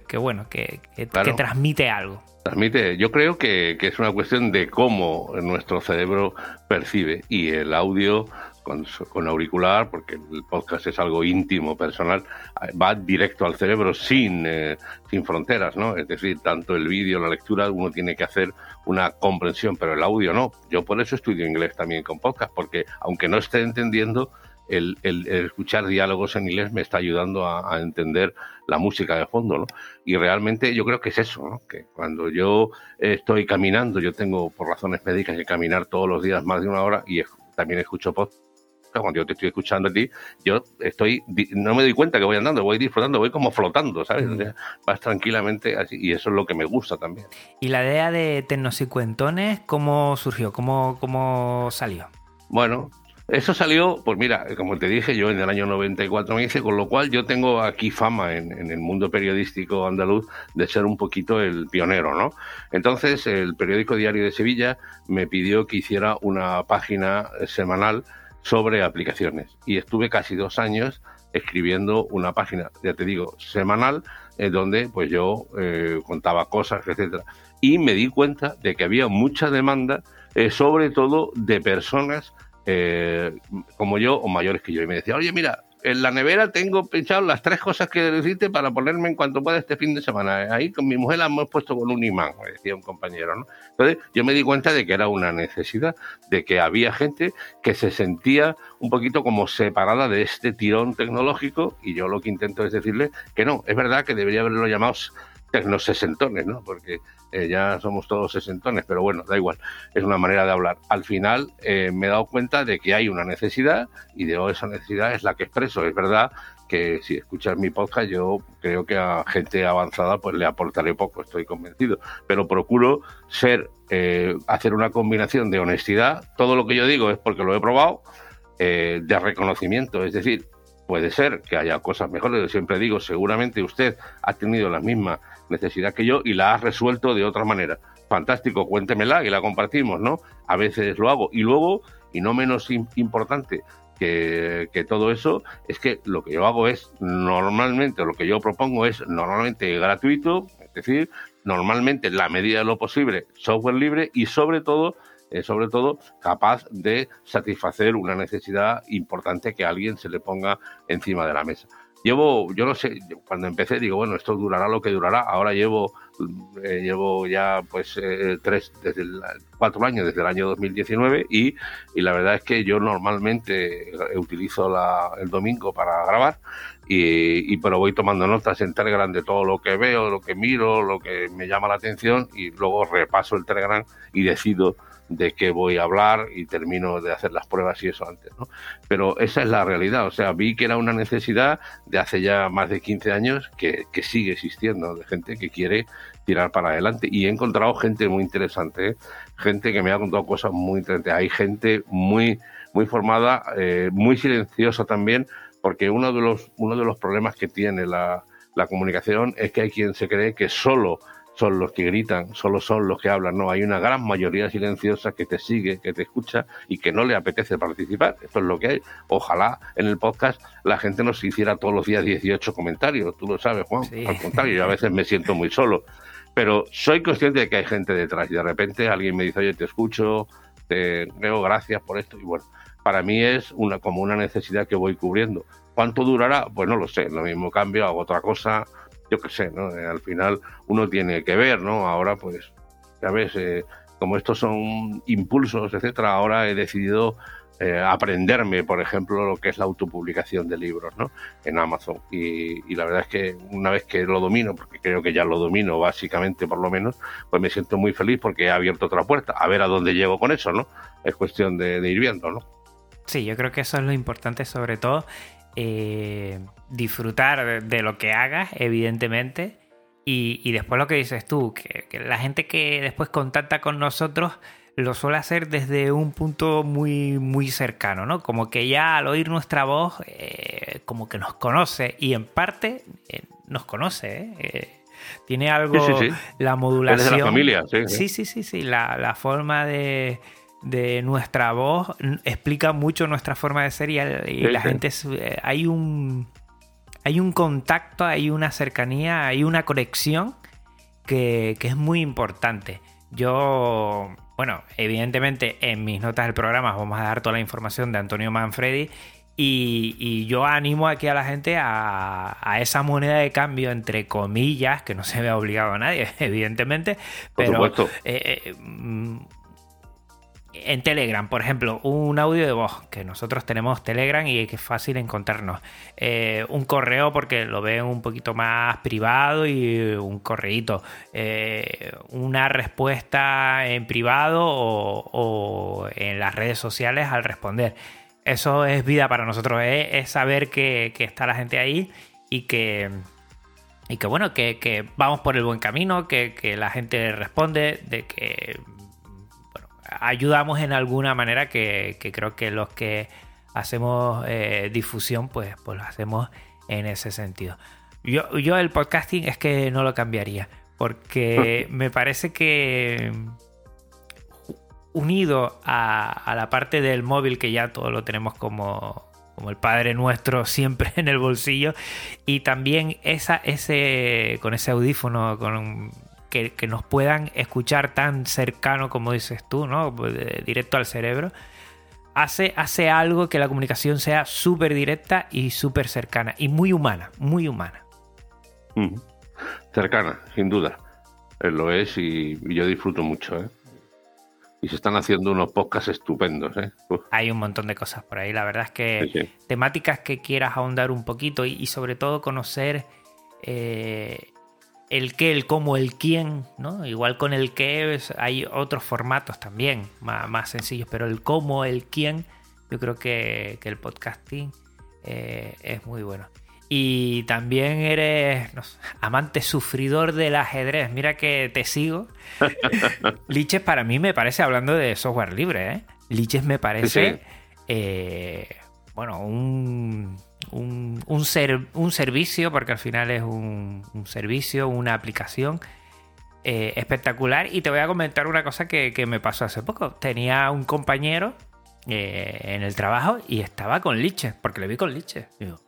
transmite algo. Transmite, yo creo que es una cuestión de cómo nuestro cerebro percibe, y el audio con auricular, porque el podcast es algo íntimo, personal, va directo al cerebro sin fronteras, ¿no? Es decir, tanto el vídeo, la lectura, uno tiene que hacer una comprensión, pero el audio no. Yo por eso estudio inglés también con podcast, porque aunque no esté entendiendo, el escuchar diálogos en inglés me está ayudando a entender la música de fondo, ¿no? Y realmente yo creo que es eso, ¿no? Que cuando yo estoy caminando, yo tengo por razones médicas que caminar todos los días más de una hora, y también escucho podcast. Cuando yo te estoy escuchando a ti, yo no me doy cuenta que voy andando, voy disfrutando, voy como flotando, ¿sabes? O sea, vas tranquilamente así, y eso es lo que me gusta también. ¿Y la idea de Tecnocincuentones cómo surgió? ¿Cómo salió? Bueno, eso salió, pues mira, como te dije, yo en el año 94 me hice, con lo cual yo tengo aquí fama en el mundo periodístico andaluz de ser un poquito el pionero, ¿no? Entonces, el periódico Diario de Sevilla me pidió que hiciera una página semanal sobre aplicaciones, y estuve casi 2 años escribiendo una página, ya te digo, semanal, donde pues yo contaba cosas, etcétera, y me di cuenta de que había mucha demanda, sobre todo de personas como yo o mayores que yo, y me decía, oye, mira, en la nevera tengo pinchado las 3 cosas que decirte para ponerme en cuanto pueda este fin de semana. Ahí con mi mujer la hemos puesto con un imán, me decía un compañero, ¿no? Entonces yo me di cuenta de que era una necesidad, de que había gente que se sentía un poquito como separada de este tirón tecnológico, y yo lo que intento es decirle que no, es verdad que debería haberlo llamado tecnosesentones, ¿no? Porque ya somos todos sesentones, pero bueno, da igual, es una manera de hablar. Al final me he dado cuenta de que hay una necesidad, y de esa necesidad es la que expreso. Es verdad que si escuchas mi podcast, yo creo que a gente avanzada pues le aportaré poco, estoy convencido, pero procuro hacer una combinación de honestidad, todo lo que yo digo es porque lo he probado, de reconocimiento, es decir, puede ser que haya cosas mejores. Yo siempre digo, seguramente usted ha tenido la misma necesidad que yo y la ha resuelto de otra manera. Fantástico, cuéntemela y la compartimos, ¿no? A veces lo hago. Y luego, y no menos importante que todo eso, es que lo que yo hago es normalmente, lo que yo propongo es normalmente gratuito, es decir, normalmente en la medida de lo posible, software libre y sobre todo capaz de satisfacer una necesidad importante que a alguien se le ponga encima de la mesa. Yo no sé, cuando empecé digo, bueno, esto durará lo que durará. Ahora llevo ya pues 4 años desde el año 2019 y la verdad es que yo normalmente utilizo el domingo para grabar pero voy tomando notas en Telegram de todo lo que veo, lo que miro, lo que me llama la atención y luego repaso el Telegram y decido de qué voy a hablar y termino de hacer las pruebas y eso antes, ¿no? Pero esa es la realidad, o sea, vi que era una necesidad de hace ya más de 15 años que sigue existiendo, de gente que quiere tirar para adelante y he encontrado gente muy interesante, gente que me ha contado cosas muy interesantes, hay gente muy formada, muy silenciosa también, porque uno de los problemas que tiene la comunicación es que hay quien se cree que solo son los que gritan, solo son los que hablan. No, hay una gran mayoría silenciosa que te sigue, que te escucha y que no le apetece participar. Esto es lo que hay. Ojalá en el podcast la gente nos hiciera todos los días 18 comentarios. Tú lo sabes, Juan. Sí. Al contrario, yo a veces me siento muy solo. Pero soy consciente de que hay gente detrás y de repente alguien me dice, oye, te escucho, te veo, gracias por esto. Y bueno, para mí es como una necesidad que voy cubriendo. ¿Cuánto durará? Pues no lo sé. Lo mismo cambio, hago otra cosa. Yo qué sé, ¿no? Al final uno tiene que ver, ¿no? Ahora, pues, ya ves, como estos son impulsos, etcétera, ahora he decidido aprenderme, por ejemplo, lo que es la autopublicación de libros, ¿no? En Amazon. Y la verdad es que una vez que lo domino, porque creo que ya lo domino básicamente, por lo menos, pues me siento muy feliz porque he abierto otra puerta. A ver a dónde llego con eso, ¿no? Es cuestión de ir viendo, ¿no? Sí, yo creo que eso es lo importante, sobre todo. Disfrutar de lo que hagas, evidentemente, y después lo que dices tú, que la gente que después contacta con nosotros lo suele hacer desde un punto muy, muy cercano, ¿no? Como que ya al oír nuestra voz, como que nos conoce, y en parte nos conoce, tiene algo, sí. La modulación. Es de la familia, sí. La forma de nuestra voz explica mucho nuestra forma de ser y la gente hay un contacto, hay una cercanía, hay una conexión que es muy importante. Yo, bueno, evidentemente en mis notas del programa vamos a dar toda la información de Antonio Manfredi y yo animo aquí a la gente a esa moneda de cambio, entre comillas, que no se vea obligado a nadie, evidentemente, pero por supuesto. En Telegram, por ejemplo, un audio de voz, que nosotros tenemos Telegram y que es fácil encontrarnos. Un correo porque lo ven un poquito más privado y un correíto. Una respuesta en privado o en las redes sociales al responder. Eso es vida para nosotros, es saber que está la gente ahí y que bueno, que vamos por el buen camino, que la gente responde, de que ayudamos en alguna manera, que creo que los que hacemos difusión pues lo hacemos en ese sentido. Yo el podcasting es que no lo cambiaría, porque me parece que unido a la parte del móvil, que ya todo lo tenemos como el Padre Nuestro siempre en el bolsillo, y también con ese audífono que nos puedan escuchar tan cercano como dices tú, ¿no? Directo al cerebro, hace algo que la comunicación sea súper directa y súper cercana y muy humana, muy humana. Cercana, sin duda. Lo es y yo disfruto mucho, ¿eh? Y se están haciendo unos podcasts estupendos, ¿eh? Hay un montón de cosas por ahí. La verdad es que sí. Temáticas que quieras ahondar un poquito y sobre todo conocer el qué, el cómo, el quién, ¿no? Igual con el qué hay otros formatos también más sencillos, pero el cómo, el quién, yo creo que el podcasting es muy bueno. Y también eres amante sufridor del ajedrez. Mira que te sigo. Lichess para mí me parece, hablando de software libre, Lichess me parece, sí. Bueno, un un servicio, porque al final es un servicio, una aplicación espectacular. Y te voy a comentar una cosa que me pasó hace poco. Tenía un compañero en el trabajo y estaba con Liches, porque le vi con Liches.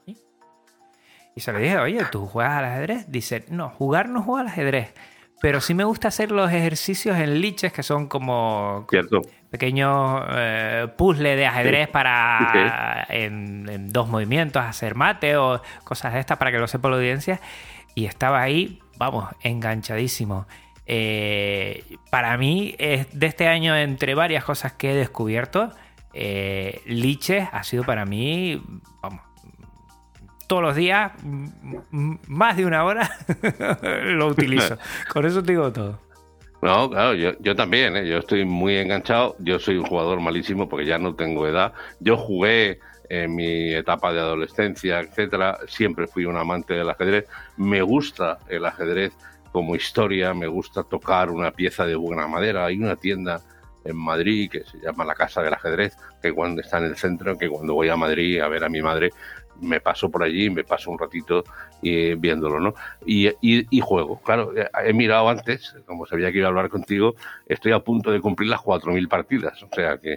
Y se le dije, oye, ¿tú juegas al ajedrez? Dice, no juego al ajedrez, pero sí me gusta hacer los ejercicios en Liches, que son como pequeños puzzles de ajedrez para en 2 movimientos hacer mate o cosas de estas para que lo sepa la audiencia. Y estaba ahí, vamos, enganchadísimo. Para mí, de este año, entre varias cosas que he descubierto, Liches ha sido para mí, vamos, todos los días, más de 1 hora lo utilizo. Con eso te digo todo. No, claro, yo también, yo estoy muy enganchado. Yo soy un jugador malísimo porque ya no tengo edad. Yo jugué en mi etapa de adolescencia, etcétera. Siempre fui un amante del ajedrez. Me gusta el ajedrez como historia, me gusta tocar una pieza de buena madera. Hay una tienda en Madrid que se llama La Casa del Ajedrez, que cuando está en el centro, que cuando voy a Madrid a ver a mi madre, me paso por allí, me paso un ratito viéndolo, ¿no? Y juego. Claro, he mirado antes, como sabía que iba a hablar contigo, estoy a punto de cumplir las 4.000 partidas, o sea que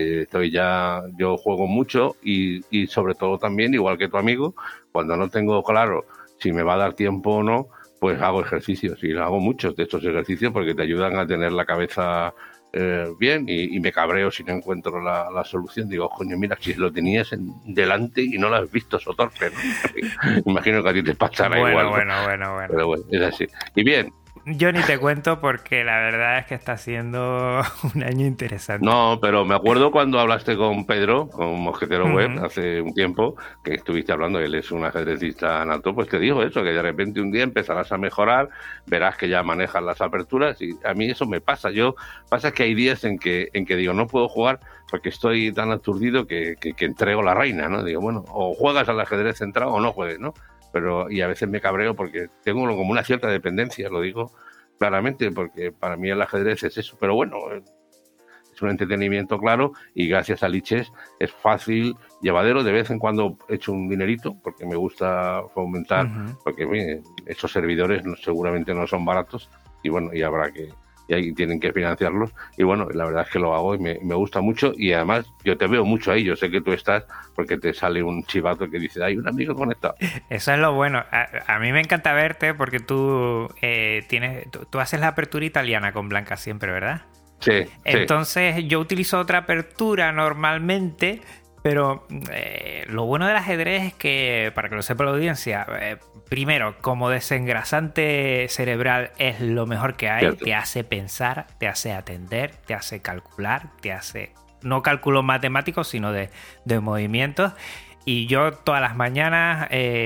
yo juego mucho y sobre todo también, igual que tu amigo, cuando no tengo claro si me va a dar tiempo o no, pues hago ejercicios, y hago muchos de estos ejercicios porque te ayudan a tener la cabeza bien, y me cabreo si no encuentro la solución. Digo, coño, mira, si lo tenías delante y no lo has visto, so torpe, ¿no? Imagino que a ti te pasará igual. Bueno. Pero bueno, es así. Y bien. Yo ni te cuento porque la verdad es que está siendo un año interesante. No, pero me acuerdo cuando hablaste con Pedro, con Mosquetero Web, hace un tiempo, que estuviste hablando, él es un ajedrecista nato, pues te dijo eso, que de repente un día empezarás a mejorar, verás que ya manejas las aperturas, y a mí eso me pasa. Pasa que hay días en que digo, no puedo jugar porque estoy tan aturdido que entrego la reina, ¿no? Digo, bueno, o juegas al ajedrez centrado o no juegues, ¿no? Y a veces me cabreo porque tengo como una cierta dependencia, lo digo claramente, porque para mí el ajedrez es eso. Pero bueno, es un entretenimiento, claro, y gracias a Liches es fácil, llevadero. De vez en cuando echo un dinerito porque me gusta fomentar, porque mire, estos servidores seguramente no son baratos, y bueno, y habrá que... y ahí tienen que financiarlos, y bueno, la verdad es que lo hago y me gusta mucho, y además yo te veo mucho ahí, yo sé que tú estás, porque te sale un chivato que dice, hay un amigo conectado. Eso es lo bueno, a mí me encanta verte porque tú tú haces la apertura italiana con Blanca siempre, ¿verdad? Sí. Entonces yo utilizo otra apertura normalmente, pero lo bueno del ajedrez es que, para que lo sepa la audiencia, primero, como desengrasante cerebral es lo mejor que hay. Cierto. Te hace pensar, te hace atender, te hace calcular, te hace, no cálculos matemáticos, sino de movimientos. Y yo todas las mañanas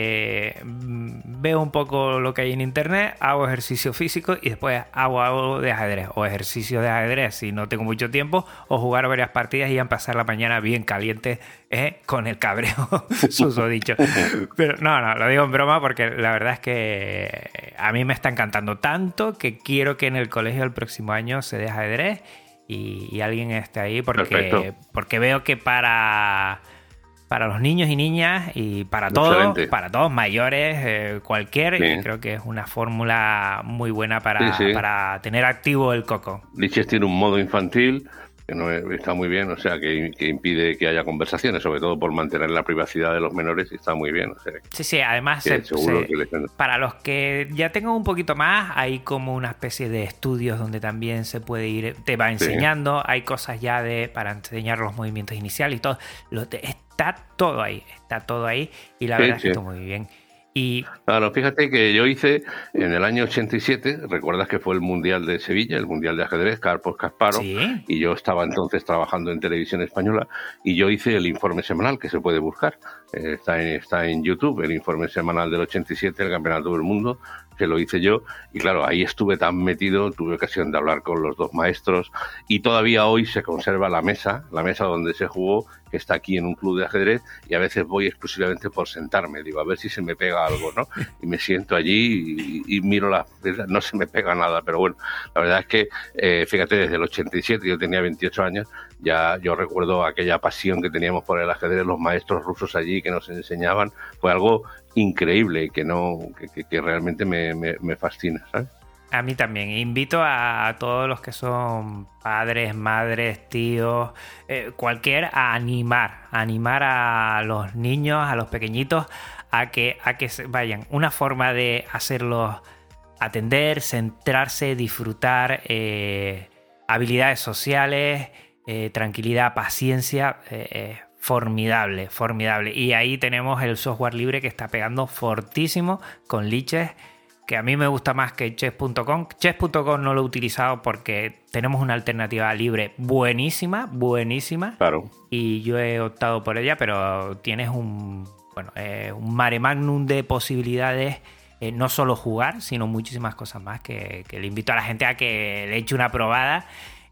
veo un poco lo que hay en internet, hago ejercicio físico y después hago algo de ajedrez, o ejercicio de ajedrez si no tengo mucho tiempo, o jugar varias partidas y empezar la mañana bien caliente con el cabreo susodicho. Pero no, lo digo en broma porque la verdad es que a mí me está encantando tanto que quiero que en el colegio el próximo año se dé ajedrez y alguien esté ahí, porque veo que para los niños y niñas y para todos mayores, cualquier, creo que es una fórmula muy buena para tener activo el coco. Liches tiene un modo infantil que no está muy bien, o sea, que impide que haya conversaciones, sobre todo por mantener la privacidad de los menores, y está muy bien. O sea, sí, además para los que ya tengan un poquito más, hay como una especie de estudios donde también se puede ir, te va enseñando, hay cosas ya para enseñar los movimientos iniciales y todo. Está todo ahí y la verdad es que está muy bien. Y claro, fíjate que yo hice en el año 87, recuerdas que fue el Mundial de Sevilla, el Mundial de Ajedrez, Karpov-Kasparov, ¿sí? Y yo estaba entonces trabajando en Televisión Española y yo hice el informe semanal, que se puede buscar, está en YouTube, el informe semanal del 87, el Campeonato del Mundo, que lo hice yo, y claro, ahí estuve tan metido, tuve ocasión de hablar con los dos maestros, y todavía hoy se conserva la mesa donde se jugó, que está aquí en un club de ajedrez, y a veces voy exclusivamente por sentarme, digo, a ver si se me pega algo, ¿no? Y me siento allí y miro no se me pega nada, pero bueno, la verdad es que, fíjate, desde el 87, yo tenía 28 años, Ya yo recuerdo aquella pasión que teníamos por el ajedrez, los maestros rusos allí que nos enseñaban, fue algo increíble que realmente me fascina, ¿sabes? A mí también. Invito a todos los que son padres, madres, tíos, a animar a los niños, a los pequeñitos, a que vayan. Una forma de hacerlos atender, centrarse, disfrutar, habilidades sociales, tranquilidad, paciencia, formidable. Y ahí tenemos el software libre que está pegando fortísimo con Lichess, que a mí me gusta más que chess.com. Chess.com no lo he utilizado porque tenemos una alternativa libre buenísima. Claro. Y yo he optado por ella, pero tienes un mare magnum de posibilidades, no solo jugar, sino muchísimas cosas más que le invito a la gente a que le eche una probada.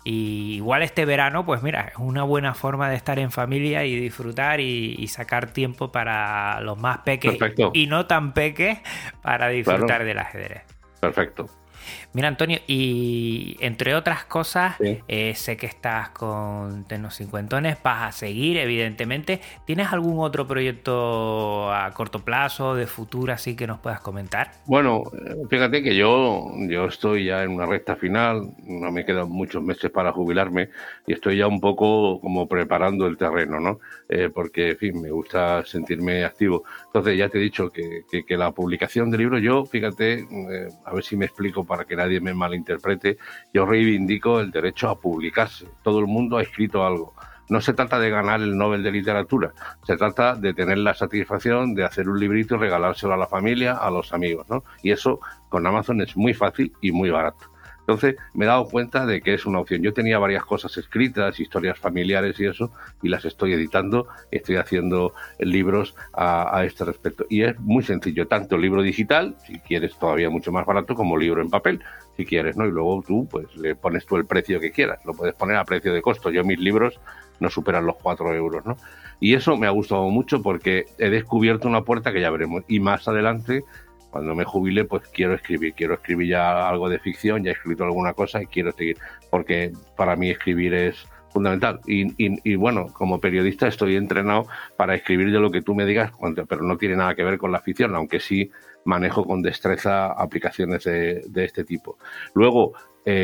Y igual este verano, pues mira, es una buena forma de estar en familia y disfrutar y sacar tiempo para los más peques. Perfecto. Y no tan peques para disfrutar del ajedrez. Perfecto. Mira, Antonio, y entre otras cosas, sí. Sé que estás con Tecnocincuentones, vas a seguir, evidentemente. ¿Tienes algún otro proyecto a corto plazo, de futuro, así que nos puedas comentar? Bueno, fíjate que yo estoy ya en una recta final, no me quedan muchos meses para jubilarme y estoy ya un poco como preparando el terreno, ¿no? Porque, en fin, me gusta sentirme activo. Entonces, ya te he dicho que la publicación de libros, yo, fíjate, a ver si me explico para que nadie me malinterprete, yo reivindico el derecho a publicarse. Todo el mundo ha escrito algo. No se trata de ganar el Nobel de Literatura, se trata de tener la satisfacción de hacer un librito y regalárselo a la familia, a los amigos, ¿no? Y eso con Amazon es muy fácil y muy barato. Entonces me he dado cuenta de que es una opción. Yo tenía varias cosas escritas, historias familiares y eso, y las estoy editando, estoy haciendo libros a este respecto. Y es muy sencillo, tanto libro digital, si quieres todavía mucho más barato, como libro en papel, si quieres, ¿no? Y luego tú pues le pones tú el precio que quieras, lo puedes poner a precio de costo. Yo mis libros no superan los 4 euros, ¿no? Y eso me ha gustado mucho porque he descubierto una puerta que ya veremos. Y más adelante, cuando me jubile, pues quiero escribir ya algo de ficción, ya he escrito alguna cosa y quiero seguir, porque para mí escribir es fundamental. Y bueno, como periodista estoy entrenado para escribir de lo que tú me digas, pero no tiene nada que ver con la ficción, aunque sí manejo con destreza aplicaciones de este tipo. Luego,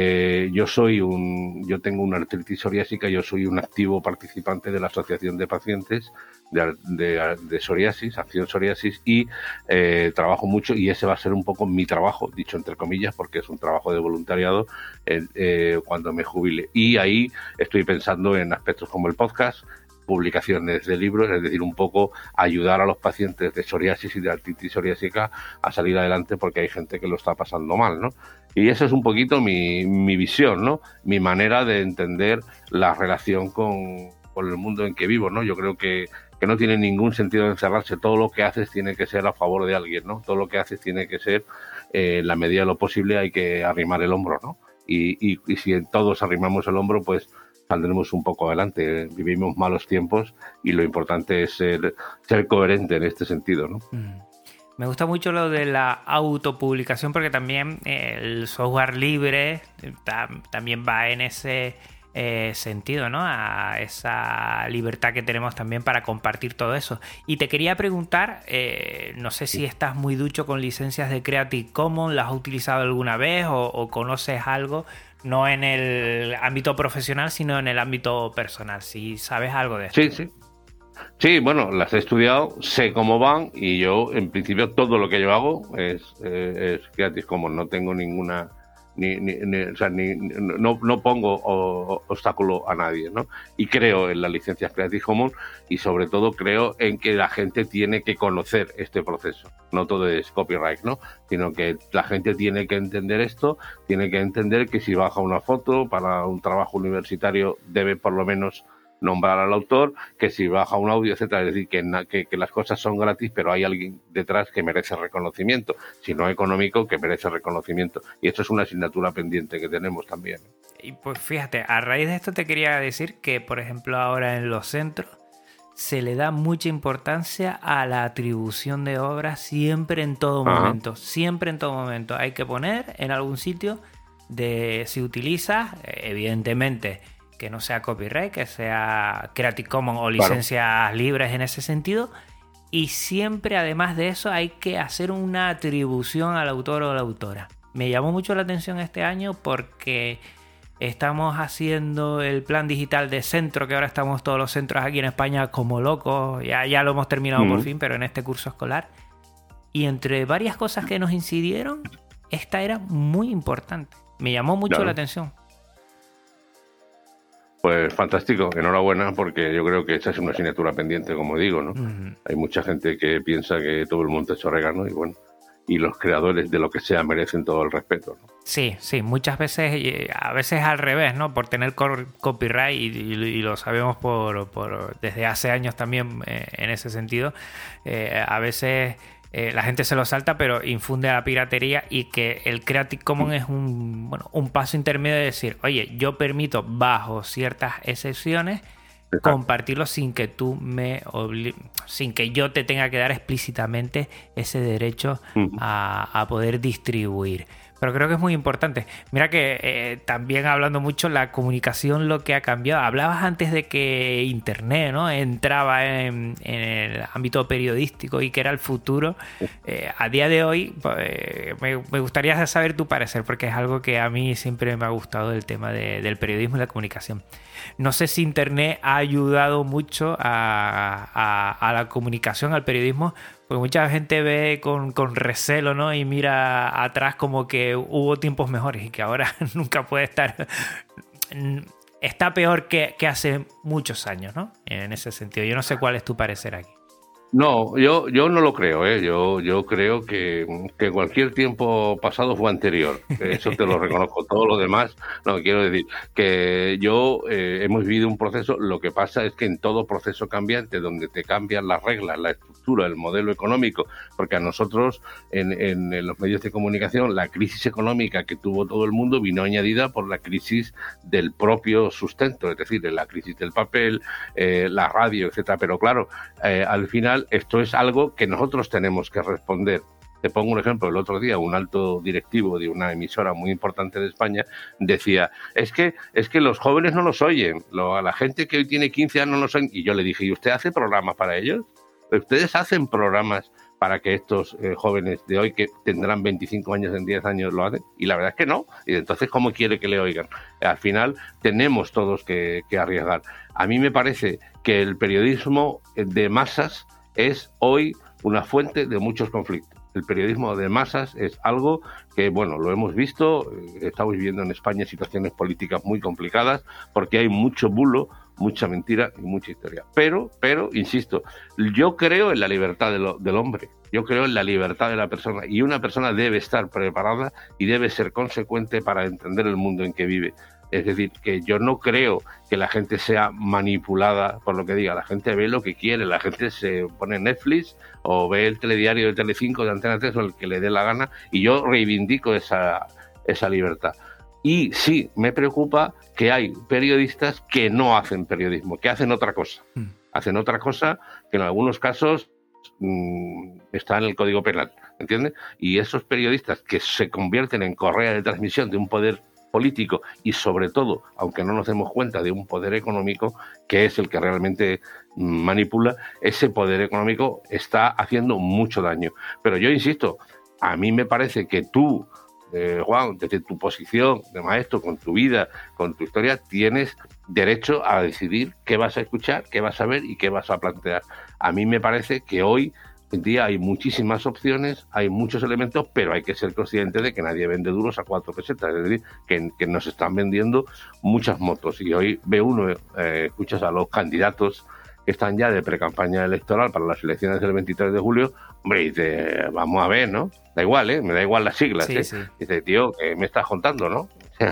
yo tengo una artritis psoriásica, yo soy un activo participante de la Asociación de Pacientes de Psoriasis, Acción Psoriasis, y trabajo mucho, y ese va a ser un poco mi trabajo, dicho entre comillas, porque es un trabajo de voluntariado cuando me jubile. Y ahí estoy pensando en aspectos como el podcast, publicaciones de libros, es decir, un poco ayudar a los pacientes de psoriasis y de artritis psoriásica a salir adelante, porque hay gente que lo está pasando mal, ¿no? Y esa es un poquito mi visión, ¿no? Mi manera de entender la relación con el mundo en que vivo, ¿no? Yo creo que no tiene ningún sentido encerrarse. Todo lo que haces tiene que ser a favor de alguien, ¿no? Todo lo que haces tiene que ser, en la medida de lo posible, hay que arrimar el hombro, ¿no? Y si todos arrimamos el hombro, pues saldremos un poco adelante. Vivimos malos tiempos y lo importante es ser coherente en este sentido, ¿no? Me gusta mucho lo de la autopublicación, porque también el software libre también va en ese sentido, ¿no? A esa libertad que tenemos también para compartir todo eso. Y te quería preguntar, no sé si estás muy ducho con licencias de Creative Commons, ¿las has utilizado alguna vez o conoces algo? No en el ámbito profesional, sino en el ámbito personal, si sabes algo de esto. Sí, bueno, las he estudiado, sé cómo van, y yo, en principio, todo lo que yo hago es Creative Commons. No tengo ninguna... no pongo obstáculo a nadie, ¿no? Y creo en las licencias Creative Commons, y sobre todo creo en que la gente tiene que conocer este proceso. No todo es copyright, ¿no? Sino que la gente tiene que entender esto, tiene que entender que si baja una foto para un trabajo universitario debe por lo menos nombrar al autor, que si baja un audio, etcétera. Es decir, que las cosas son gratis, pero hay alguien detrás que merece reconocimiento, si no económico, que merece reconocimiento. Y esto es una asignatura pendiente que tenemos también. Y pues fíjate, a raíz de esto te quería decir que, por ejemplo, ahora en los centros se le da mucha importancia a la atribución de obras siempre en todo momento. Siempre en todo momento. Hay que poner en algún sitio si utilizas, evidentemente, que no sea copyright, que sea Creative Commons o licencias libres en ese sentido. Y siempre, además de eso, hay que hacer una atribución al autor o a la autora. Me llamó mucho la atención este año porque estamos haciendo el plan digital de centro, que ahora estamos todos los centros aquí en España como locos. Ya lo hemos terminado por fin, pero en este curso escolar. Y entre varias cosas que nos incidieron, esta era muy importante. Me llamó mucho la atención. Pues fantástico, enhorabuena, porque yo creo que esta es una asignatura pendiente, como digo, ¿no? Hay mucha gente que piensa que todo el mundo es orégano y bueno, y los creadores de lo que sea merecen todo el respeto, ¿no? Sí, muchas veces, a veces al revés, ¿no? Por tener copyright y lo sabemos desde hace años también en ese sentido, a veces la gente se lo salta, pero infunde a la piratería, y que el Creative Commons es un paso intermedio de decir, oye, yo permito bajo ciertas excepciones compartirlo sin que tú sin que yo te tenga que dar explícitamente ese derecho a poder distribuir. Pero creo que es muy importante. Mira que también hablando mucho, la comunicación, lo que ha cambiado. Hablabas antes de que Internet, ¿no?, entraba en el ámbito periodístico y que era el futuro. A día de hoy me gustaría saber tu parecer, porque es algo que a mí siempre me ha gustado, el tema del periodismo y la comunicación. No sé si Internet ha ayudado mucho a la comunicación, al periodismo, porque mucha gente ve con recelo, ¿no?, y mira atrás como que hubo tiempos mejores y que ahora nunca puede estar. Está peor que hace muchos años, ¿no? En ese sentido. Yo no sé cuál es tu parecer aquí. No, yo no lo creo, ¿eh? Yo creo que cualquier tiempo pasado fue anterior. Eso te lo reconozco. Todo lo demás, no, quiero decir que hemos vivido un proceso. Lo que pasa es que en todo proceso cambiante, donde te cambian las reglas, la estructura, el modelo económico, porque a nosotros en los medios de comunicación la crisis económica que tuvo todo el mundo vino añadida por la crisis del propio sustento, es decir, la crisis del papel, la radio, etcétera. Pero claro, al final esto es algo que nosotros tenemos que responder. Te pongo un ejemplo. El otro día un alto directivo de una emisora muy importante de España decía, es que los jóvenes no los oyen, a la gente que hoy tiene 15 años no los oyen. Y yo le dije, ¿y usted hace programas para ellos? ¿Ustedes hacen programas para que estos jóvenes de hoy, que tendrán 25 años en 10 años, lo hacen? Y la verdad es que no. Y entonces, ¿cómo quiere que le oigan? Al final tenemos todos que arriesgar. A mí me parece que el periodismo de masas es hoy una fuente de muchos conflictos. El periodismo de masas es algo que, bueno, lo hemos visto, estamos viviendo en España situaciones políticas muy complicadas porque hay mucho bulo, mucha mentira y mucha historia. Pero, insisto, yo creo en la libertad del hombre, yo creo en la libertad de la persona, y una persona debe estar preparada y debe ser consecuente para entender el mundo en que vive. Es decir, que yo no creo que la gente sea manipulada por lo que diga. La gente ve lo que quiere, la gente se pone Netflix o ve el telediario de Telecinco, de Antena 3 o el que le dé la gana, y yo reivindico esa libertad. Y sí, me preocupa que hay periodistas que no hacen periodismo, que hacen otra cosa. Hacen otra cosa que en algunos casos está en el Código Penal, ¿entiendes? Y esos periodistas que se convierten en correa de transmisión de un poder político y, sobre todo, aunque no nos demos cuenta, de un poder económico que es el que realmente manipula, ese poder económico está haciendo mucho daño. Pero yo insisto, a mí me parece que tú, Juan, desde tu posición de maestro, con tu vida, con tu historia, tienes derecho a decidir qué vas a escuchar, qué vas a ver y qué vas a plantear. A mí me parece que hoy en día hay muchísimas opciones, hay muchos elementos, pero hay que ser consciente de que nadie vende duros a 4 pesetas, es decir, que nos están vendiendo muchas motos. Y hoy ve uno, escuchas a los candidatos que están ya de precampaña electoral para las elecciones del 23 de julio, hombre, y dice, vamos a ver, ¿no? Da igual, me da igual las siglas, sí, sí. Dice, tío, ¿qué me estás contando, no?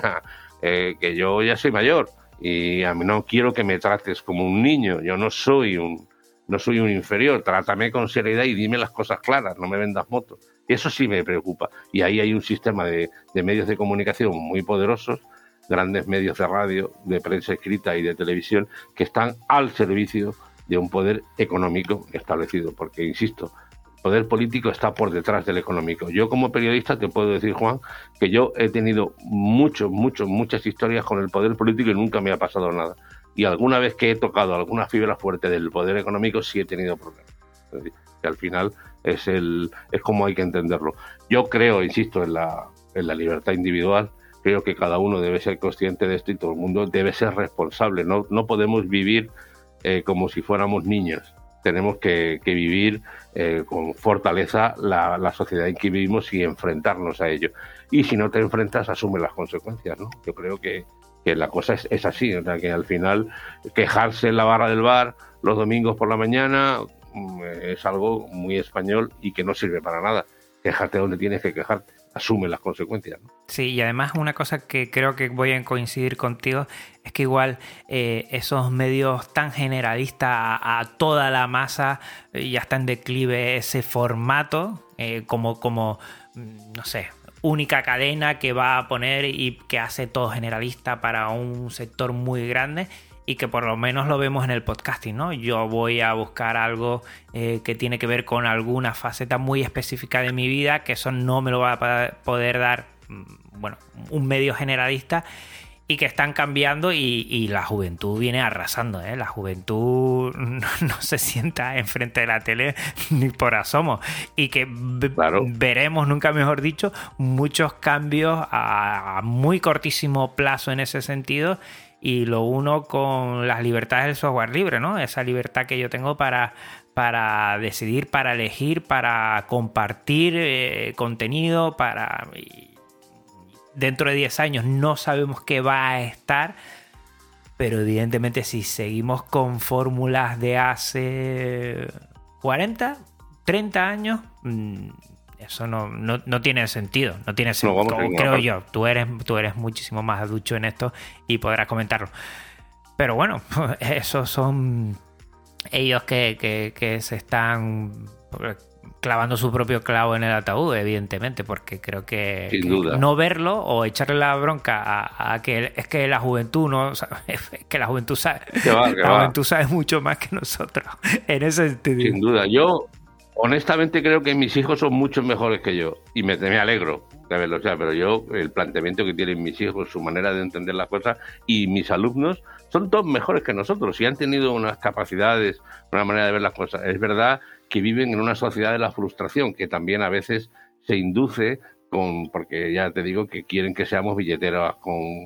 Que yo ya soy mayor y a mí no quiero que me trates como un niño, yo no soy un inferior, trátame con seriedad y dime las cosas claras, no me vendas motos. Y eso sí me preocupa. Y ahí hay un sistema de medios de comunicación muy poderosos, grandes medios de radio, de prensa escrita y de televisión, que están al servicio de un poder económico establecido. Porque, insisto, poder político está por detrás del económico. Yo como periodista te puedo decir, Juan, que yo he tenido muchas historias con el poder político y nunca me ha pasado nada. Y alguna vez que he tocado alguna fibra fuerte del poder económico sí he tenido problemas. Es decir, que al final es como hay que entenderlo. Yo creo, insisto, en la libertad individual. Creo que cada uno debe ser consciente de esto y todo el mundo debe ser responsable. No podemos vivir como si fuéramos niños. Tenemos que vivir con fortaleza la sociedad en que vivimos y enfrentarnos a ello. Y si no te enfrentas, asume las consecuencias, ¿no? Yo creo que la cosa es así, o sea, que al final quejarse en la barra del bar los domingos por la mañana es algo muy español y que no sirve para nada. Quejarte donde tienes que quejarte, asume las consecuencias, ¿no? Sí, y además una cosa que creo que voy a coincidir contigo es que igual esos medios tan generalistas a toda la masa ya está en declive ese formato como no sé, única cadena que va a poner y que hace todo generalista para un sector muy grande. Y que por lo menos lo vemos en el podcasting, ¿no? Yo voy a buscar algo que tiene que ver con alguna faceta muy específica de mi vida, que eso no me lo va a poder dar, bueno, un medio generalista, y que están cambiando y la juventud viene arrasando, ¿eh? La juventud no se sienta enfrente de la tele ni por asomo. Y que claro, veremos, nunca mejor dicho, muchos cambios a muy cortísimo plazo en ese sentido. Y lo uno con las libertades del software libre, ¿no? Esa libertad que yo tengo para decidir, para elegir, para compartir contenido, dentro de 10 años no sabemos qué va a estar, pero evidentemente si seguimos con fórmulas de hace 40, 30 años... Eso no tiene sentido. No tiene sentido, creo yo. Tú eres muchísimo más ducho en esto y podrás comentarlo. Pero bueno, esos son ellos que se están clavando su propio clavo en el ataúd, evidentemente, porque creo que no verlo o echarle la bronca a que es que la juventud no sabe, es que la juventud sabe, la juventud sabe mucho más que nosotros en ese sentido. Sin duda. Yo honestamente creo que mis hijos son mucho mejores que yo y me alegro de verlo, o sea, pero yo, el planteamiento que tienen mis hijos, su manera de entender las cosas y mis alumnos son todos mejores que nosotros y han tenido unas capacidades, una manera de ver las cosas. Es verdad que viven en una sociedad de la frustración que también a veces se induce porque ya te digo que quieren que seamos billeteras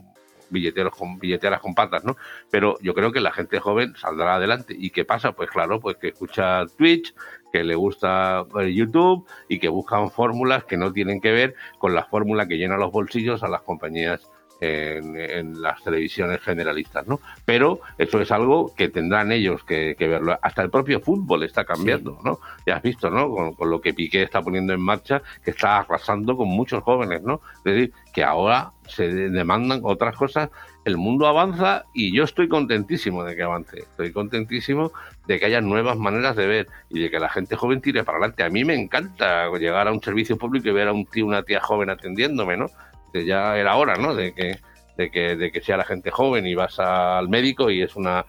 con patas, ¿no? Pero yo creo que la gente joven saldrá adelante. ¿Y qué pasa? Pues claro, pues que escucha Twitch, que le gusta YouTube y que buscan fórmulas que no tienen que ver con la fórmula que llena los bolsillos a las compañías en las televisiones generalistas, ¿no? Pero eso es algo que tendrán ellos que verlo. Hasta el propio fútbol está cambiando, sí, ¿no? Ya has visto, ¿no? Con lo que Piqué está poniendo en marcha, que está arrasando con muchos jóvenes, ¿no? Es decir, que ahora se demandan otras cosas. El mundo avanza y yo estoy contentísimo de que avance. Estoy contentísimo de que haya nuevas maneras de ver y de que la gente joven tire para adelante. A mí me encanta llegar a un servicio público y ver a un tío, una tía joven atendiéndome, ¿no? Que ya era hora, ¿no? De que sea la gente joven y vas al médico y es una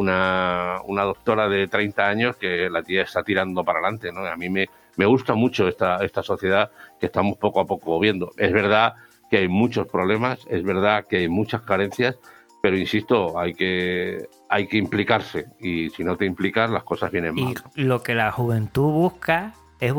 doctora de 30 años que la tía está tirando para adelante, ¿no? A mí me gusta mucho esta sociedad que estamos poco a poco viendo. Es verdad que hay muchos problemas, es verdad que hay muchas carencias, pero insisto, hay que implicarse y si no te implicas las cosas vienen mal. Y lo que la juventud busca es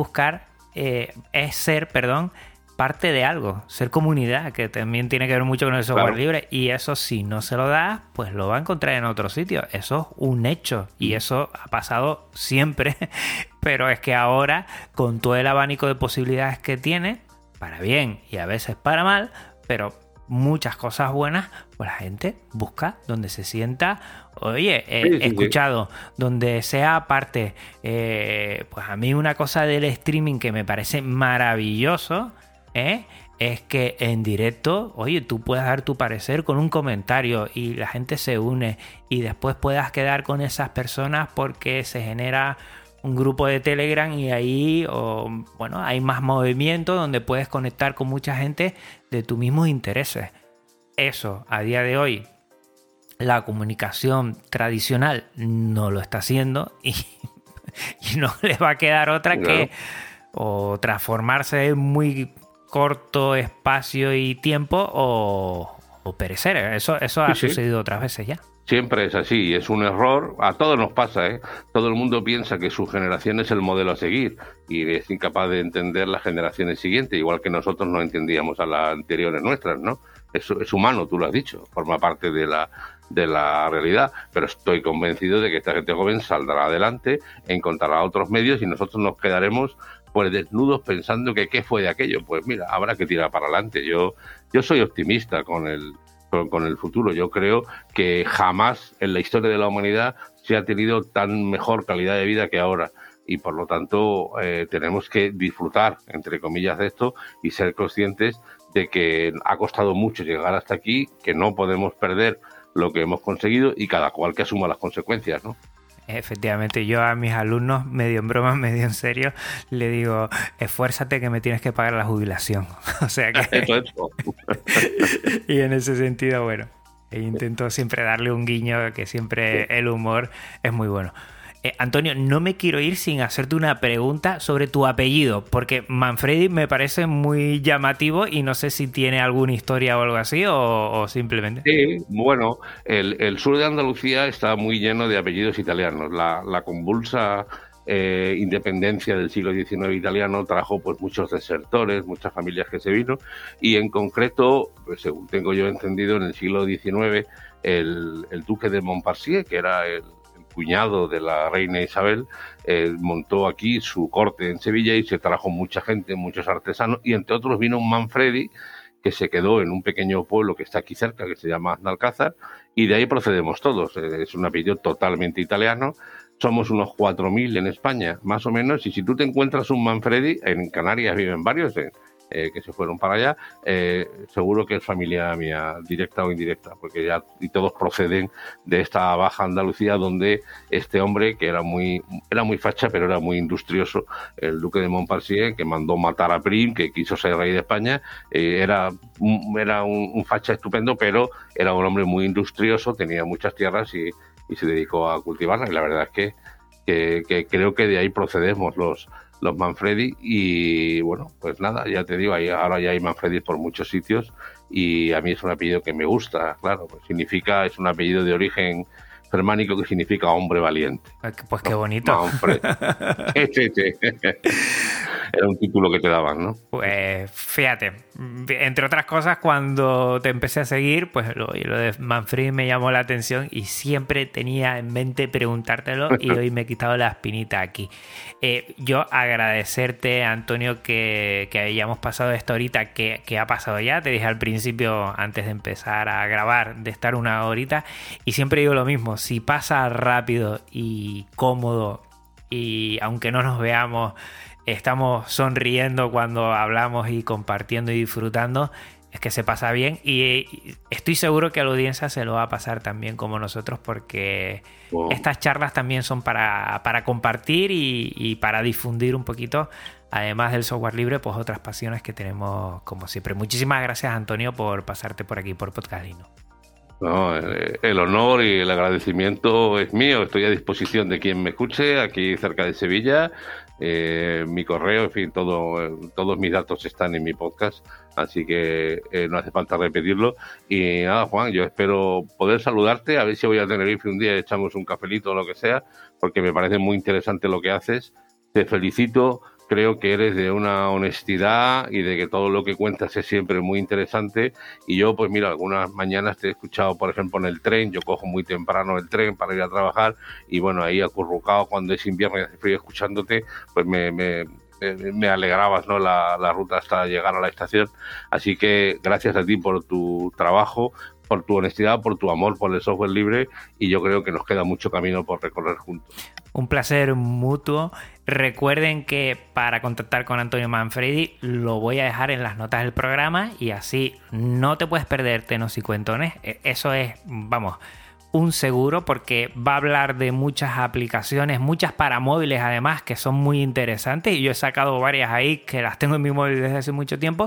ser parte de algo, ser comunidad, que también tiene que ver mucho con el software libre, y eso si no se lo da, pues lo va a encontrar en otro sitio. Eso es un hecho y eso ha pasado siempre, pero es que ahora con todo el abanico de posibilidades que tiene, para bien y a veces para mal, pero muchas cosas buenas, pues la gente busca donde se sienta. Oye, he escuchado donde sea parte. Pues a mí una cosa del streaming que me parece maravilloso es que en directo, oye, tú puedes dar tu parecer con un comentario y la gente se une y después puedas quedar con esas personas porque se genera un grupo de Telegram y ahí hay más movimiento donde puedes conectar con mucha gente de tus mismos intereses. Eso, a día de hoy, la comunicación tradicional no lo está haciendo y y no le va a quedar otra que o transformarse en muy corto espacio y tiempo o perecer. Eso ha sucedido otras veces ya. Siempre es así, es un error, a todos nos pasa, ¿eh? Todo el mundo piensa que su generación es el modelo a seguir y es incapaz de entender las generaciones siguientes, igual que nosotros no entendíamos a las anteriores nuestras, ¿no? Es humano, tú lo has dicho, forma parte de la realidad, pero estoy convencido de que esta gente joven saldrá adelante, encontrará otros medios y nosotros nos quedaremos pues desnudos pensando que qué fue de aquello. Pues mira, habrá que tirar para adelante. Yo soy optimista con el futuro. Yo creo que jamás en la historia de la humanidad se ha tenido tan mejor calidad de vida que ahora y por lo tanto tenemos que disfrutar, entre comillas, de esto y ser conscientes de que ha costado mucho llegar hasta aquí, que no podemos perder lo que hemos conseguido y cada cual que asuma las consecuencias, ¿no? Efectivamente, yo a mis alumnos, medio en broma, medio en serio, le digo, esfuérzate que me tienes que pagar la jubilación. O sea que... Eso. Y en ese sentido, bueno, intento siempre darle un guiño, que siempre el humor es muy bueno. Antonio, no me quiero ir sin hacerte una pregunta sobre tu apellido, porque Manfredi me parece muy llamativo y no sé si tiene alguna historia o algo así o simplemente... Sí, bueno, el sur de Andalucía está muy lleno de apellidos italianos. La convulsa independencia del siglo XIX italiano trajo pues muchos desertores, muchas familias que se vino y en concreto, pues, según tengo yo entendido, en el siglo XIX el duque de Montpensier, que era el cuñado de la reina Isabel, montó aquí su corte en Sevilla y se trajo mucha gente, muchos artesanos y entre otros vino un Manfredi que se quedó en un pequeño pueblo que está aquí cerca que se llama Aznalcázar y de ahí procedemos todos. Es un apellido totalmente italiano. Somos unos 4.000 en España, más o menos, y si tú te encuentras un Manfredi, en Canarias viven varios que se fueron para allá, seguro que es familia mía, directa o indirecta, porque ya y todos proceden de esta baja Andalucía donde este hombre, que era muy facha, pero era muy industrioso, el duque de Montpensier, que mandó matar a Prim, que quiso ser rey de España, era un facha estupendo, pero era un hombre muy industrioso, tenía muchas tierras y se dedicó a cultivarlas, y la verdad es que creo que de ahí procedemos los Manfredi y bueno, pues nada, ya te digo, ahora ya hay Manfredi por muchos sitios y a mí es un apellido que me gusta, claro, pues es un apellido de origen germánico que significa hombre valiente. Pues qué bonito. Manfredi. Sí. Era un título que te daban, ¿no? Pues fíjate, entre otras cosas, cuando te empecé a seguir, pues lo de Manfredi me llamó la atención y siempre tenía en mente preguntártelo y hoy me he quitado la espinita aquí. Yo agradecerte, Antonio, que hayamos pasado esta horita que ha pasado ya. Te dije al principio, antes de empezar a grabar, de estar una horita y siempre digo lo mismo, si pasa rápido y cómodo y aunque no nos veamos, estamos sonriendo cuando hablamos y compartiendo y disfrutando, es que se pasa bien y estoy seguro que a la audiencia se lo va a pasar también como nosotros porque estas charlas también son para compartir y para difundir un poquito, además del software libre, pues otras pasiones que tenemos como siempre. Muchísimas gracias, Antonio, por pasarte por aquí por Podcast Linux. No, el honor y el agradecimiento es mío. Estoy a disposición de quien me escuche aquí cerca de Sevilla. Mi correo, en fin, todos mis datos están en mi podcast, así que no hace falta repetirlo. Y nada, Juan, yo espero poder saludarte, a ver si voy a Tenerife un día y echamos un cafelito o lo que sea, porque me parece muy interesante lo que haces. Te felicito. Creo que eres de una honestidad y de que todo lo que cuentas es siempre muy interesante. Y yo, pues mira, algunas mañanas te he escuchado, por ejemplo, en el tren. Yo cojo muy temprano el tren para ir a trabajar y bueno, ahí acurrucado cuando es invierno y hace frío escuchándote, pues me alegrabas, ¿no? La ruta hasta llegar a la estación. Así que gracias a ti por tu trabajo, por tu honestidad, por tu amor por el software libre y yo creo que nos queda mucho camino por recorrer juntos. Un placer mutuo. Recuerden que para contactar con Antonio Manfredi lo voy a dejar en las notas del programa y así no te puedes perder Tenos y Cuentones. Eso es, vamos, un seguro porque va a hablar de muchas aplicaciones, muchas para móviles además que son muy interesantes y yo he sacado varias ahí que las tengo en mi móvil desde hace mucho tiempo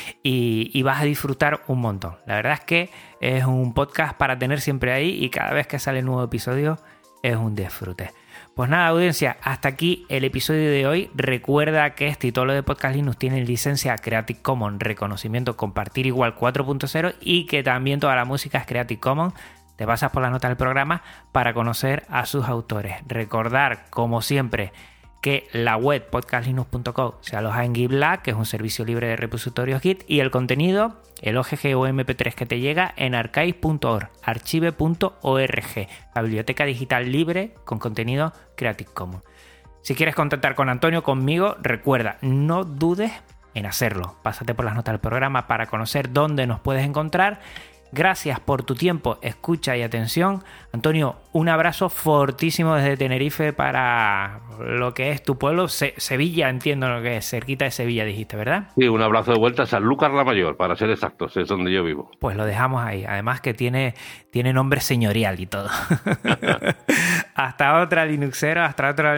y vas a disfrutar un montón. La verdad es que es un podcast para tener siempre ahí y cada vez que sale un nuevo episodio es un disfrute. Pues nada, audiencia, hasta aquí el episodio de hoy. Recuerda que este y todo lo de Podcast Linux tiene licencia Creative Commons, reconocimiento compartir igual 4.0, y que también toda la música es Creative Commons. Te pasas por la nota del programa para conocer a sus autores. Recordar, como siempre, que la web podcastlinux.com se aloja en GitLab, que es un servicio libre de repositorios Git, y el contenido, el OGG o MP3 que te llega, en archive.org, archive.org, la biblioteca digital libre con contenido Creative Commons. Si quieres contactar con Antonio, conmigo, recuerda, no dudes en hacerlo. Pásate por las notas del programa para conocer dónde nos puedes encontrar. Gracias por tu tiempo, escucha y atención. Antonio, un abrazo fortísimo desde Tenerife para lo que es tu pueblo, Sevilla, entiendo lo que es, cerquita de Sevilla dijiste, ¿verdad? Sí, un abrazo de vuelta a Sanlúcar la Mayor, para ser exactos, es donde yo vivo. Pues lo dejamos ahí, además que tiene nombre señorial y todo. Hasta otra Linuxera.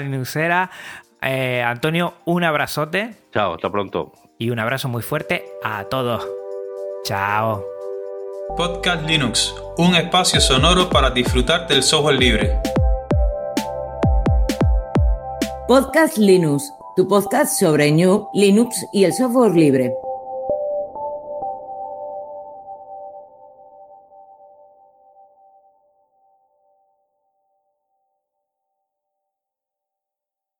Antonio, un abrazote. Chao, hasta pronto. Y un abrazo muy fuerte a todos. Chao. Podcast Linux, un espacio sonoro para disfrutar del software libre. Podcast Linux, tu podcast sobre GNU, Linux y el software libre.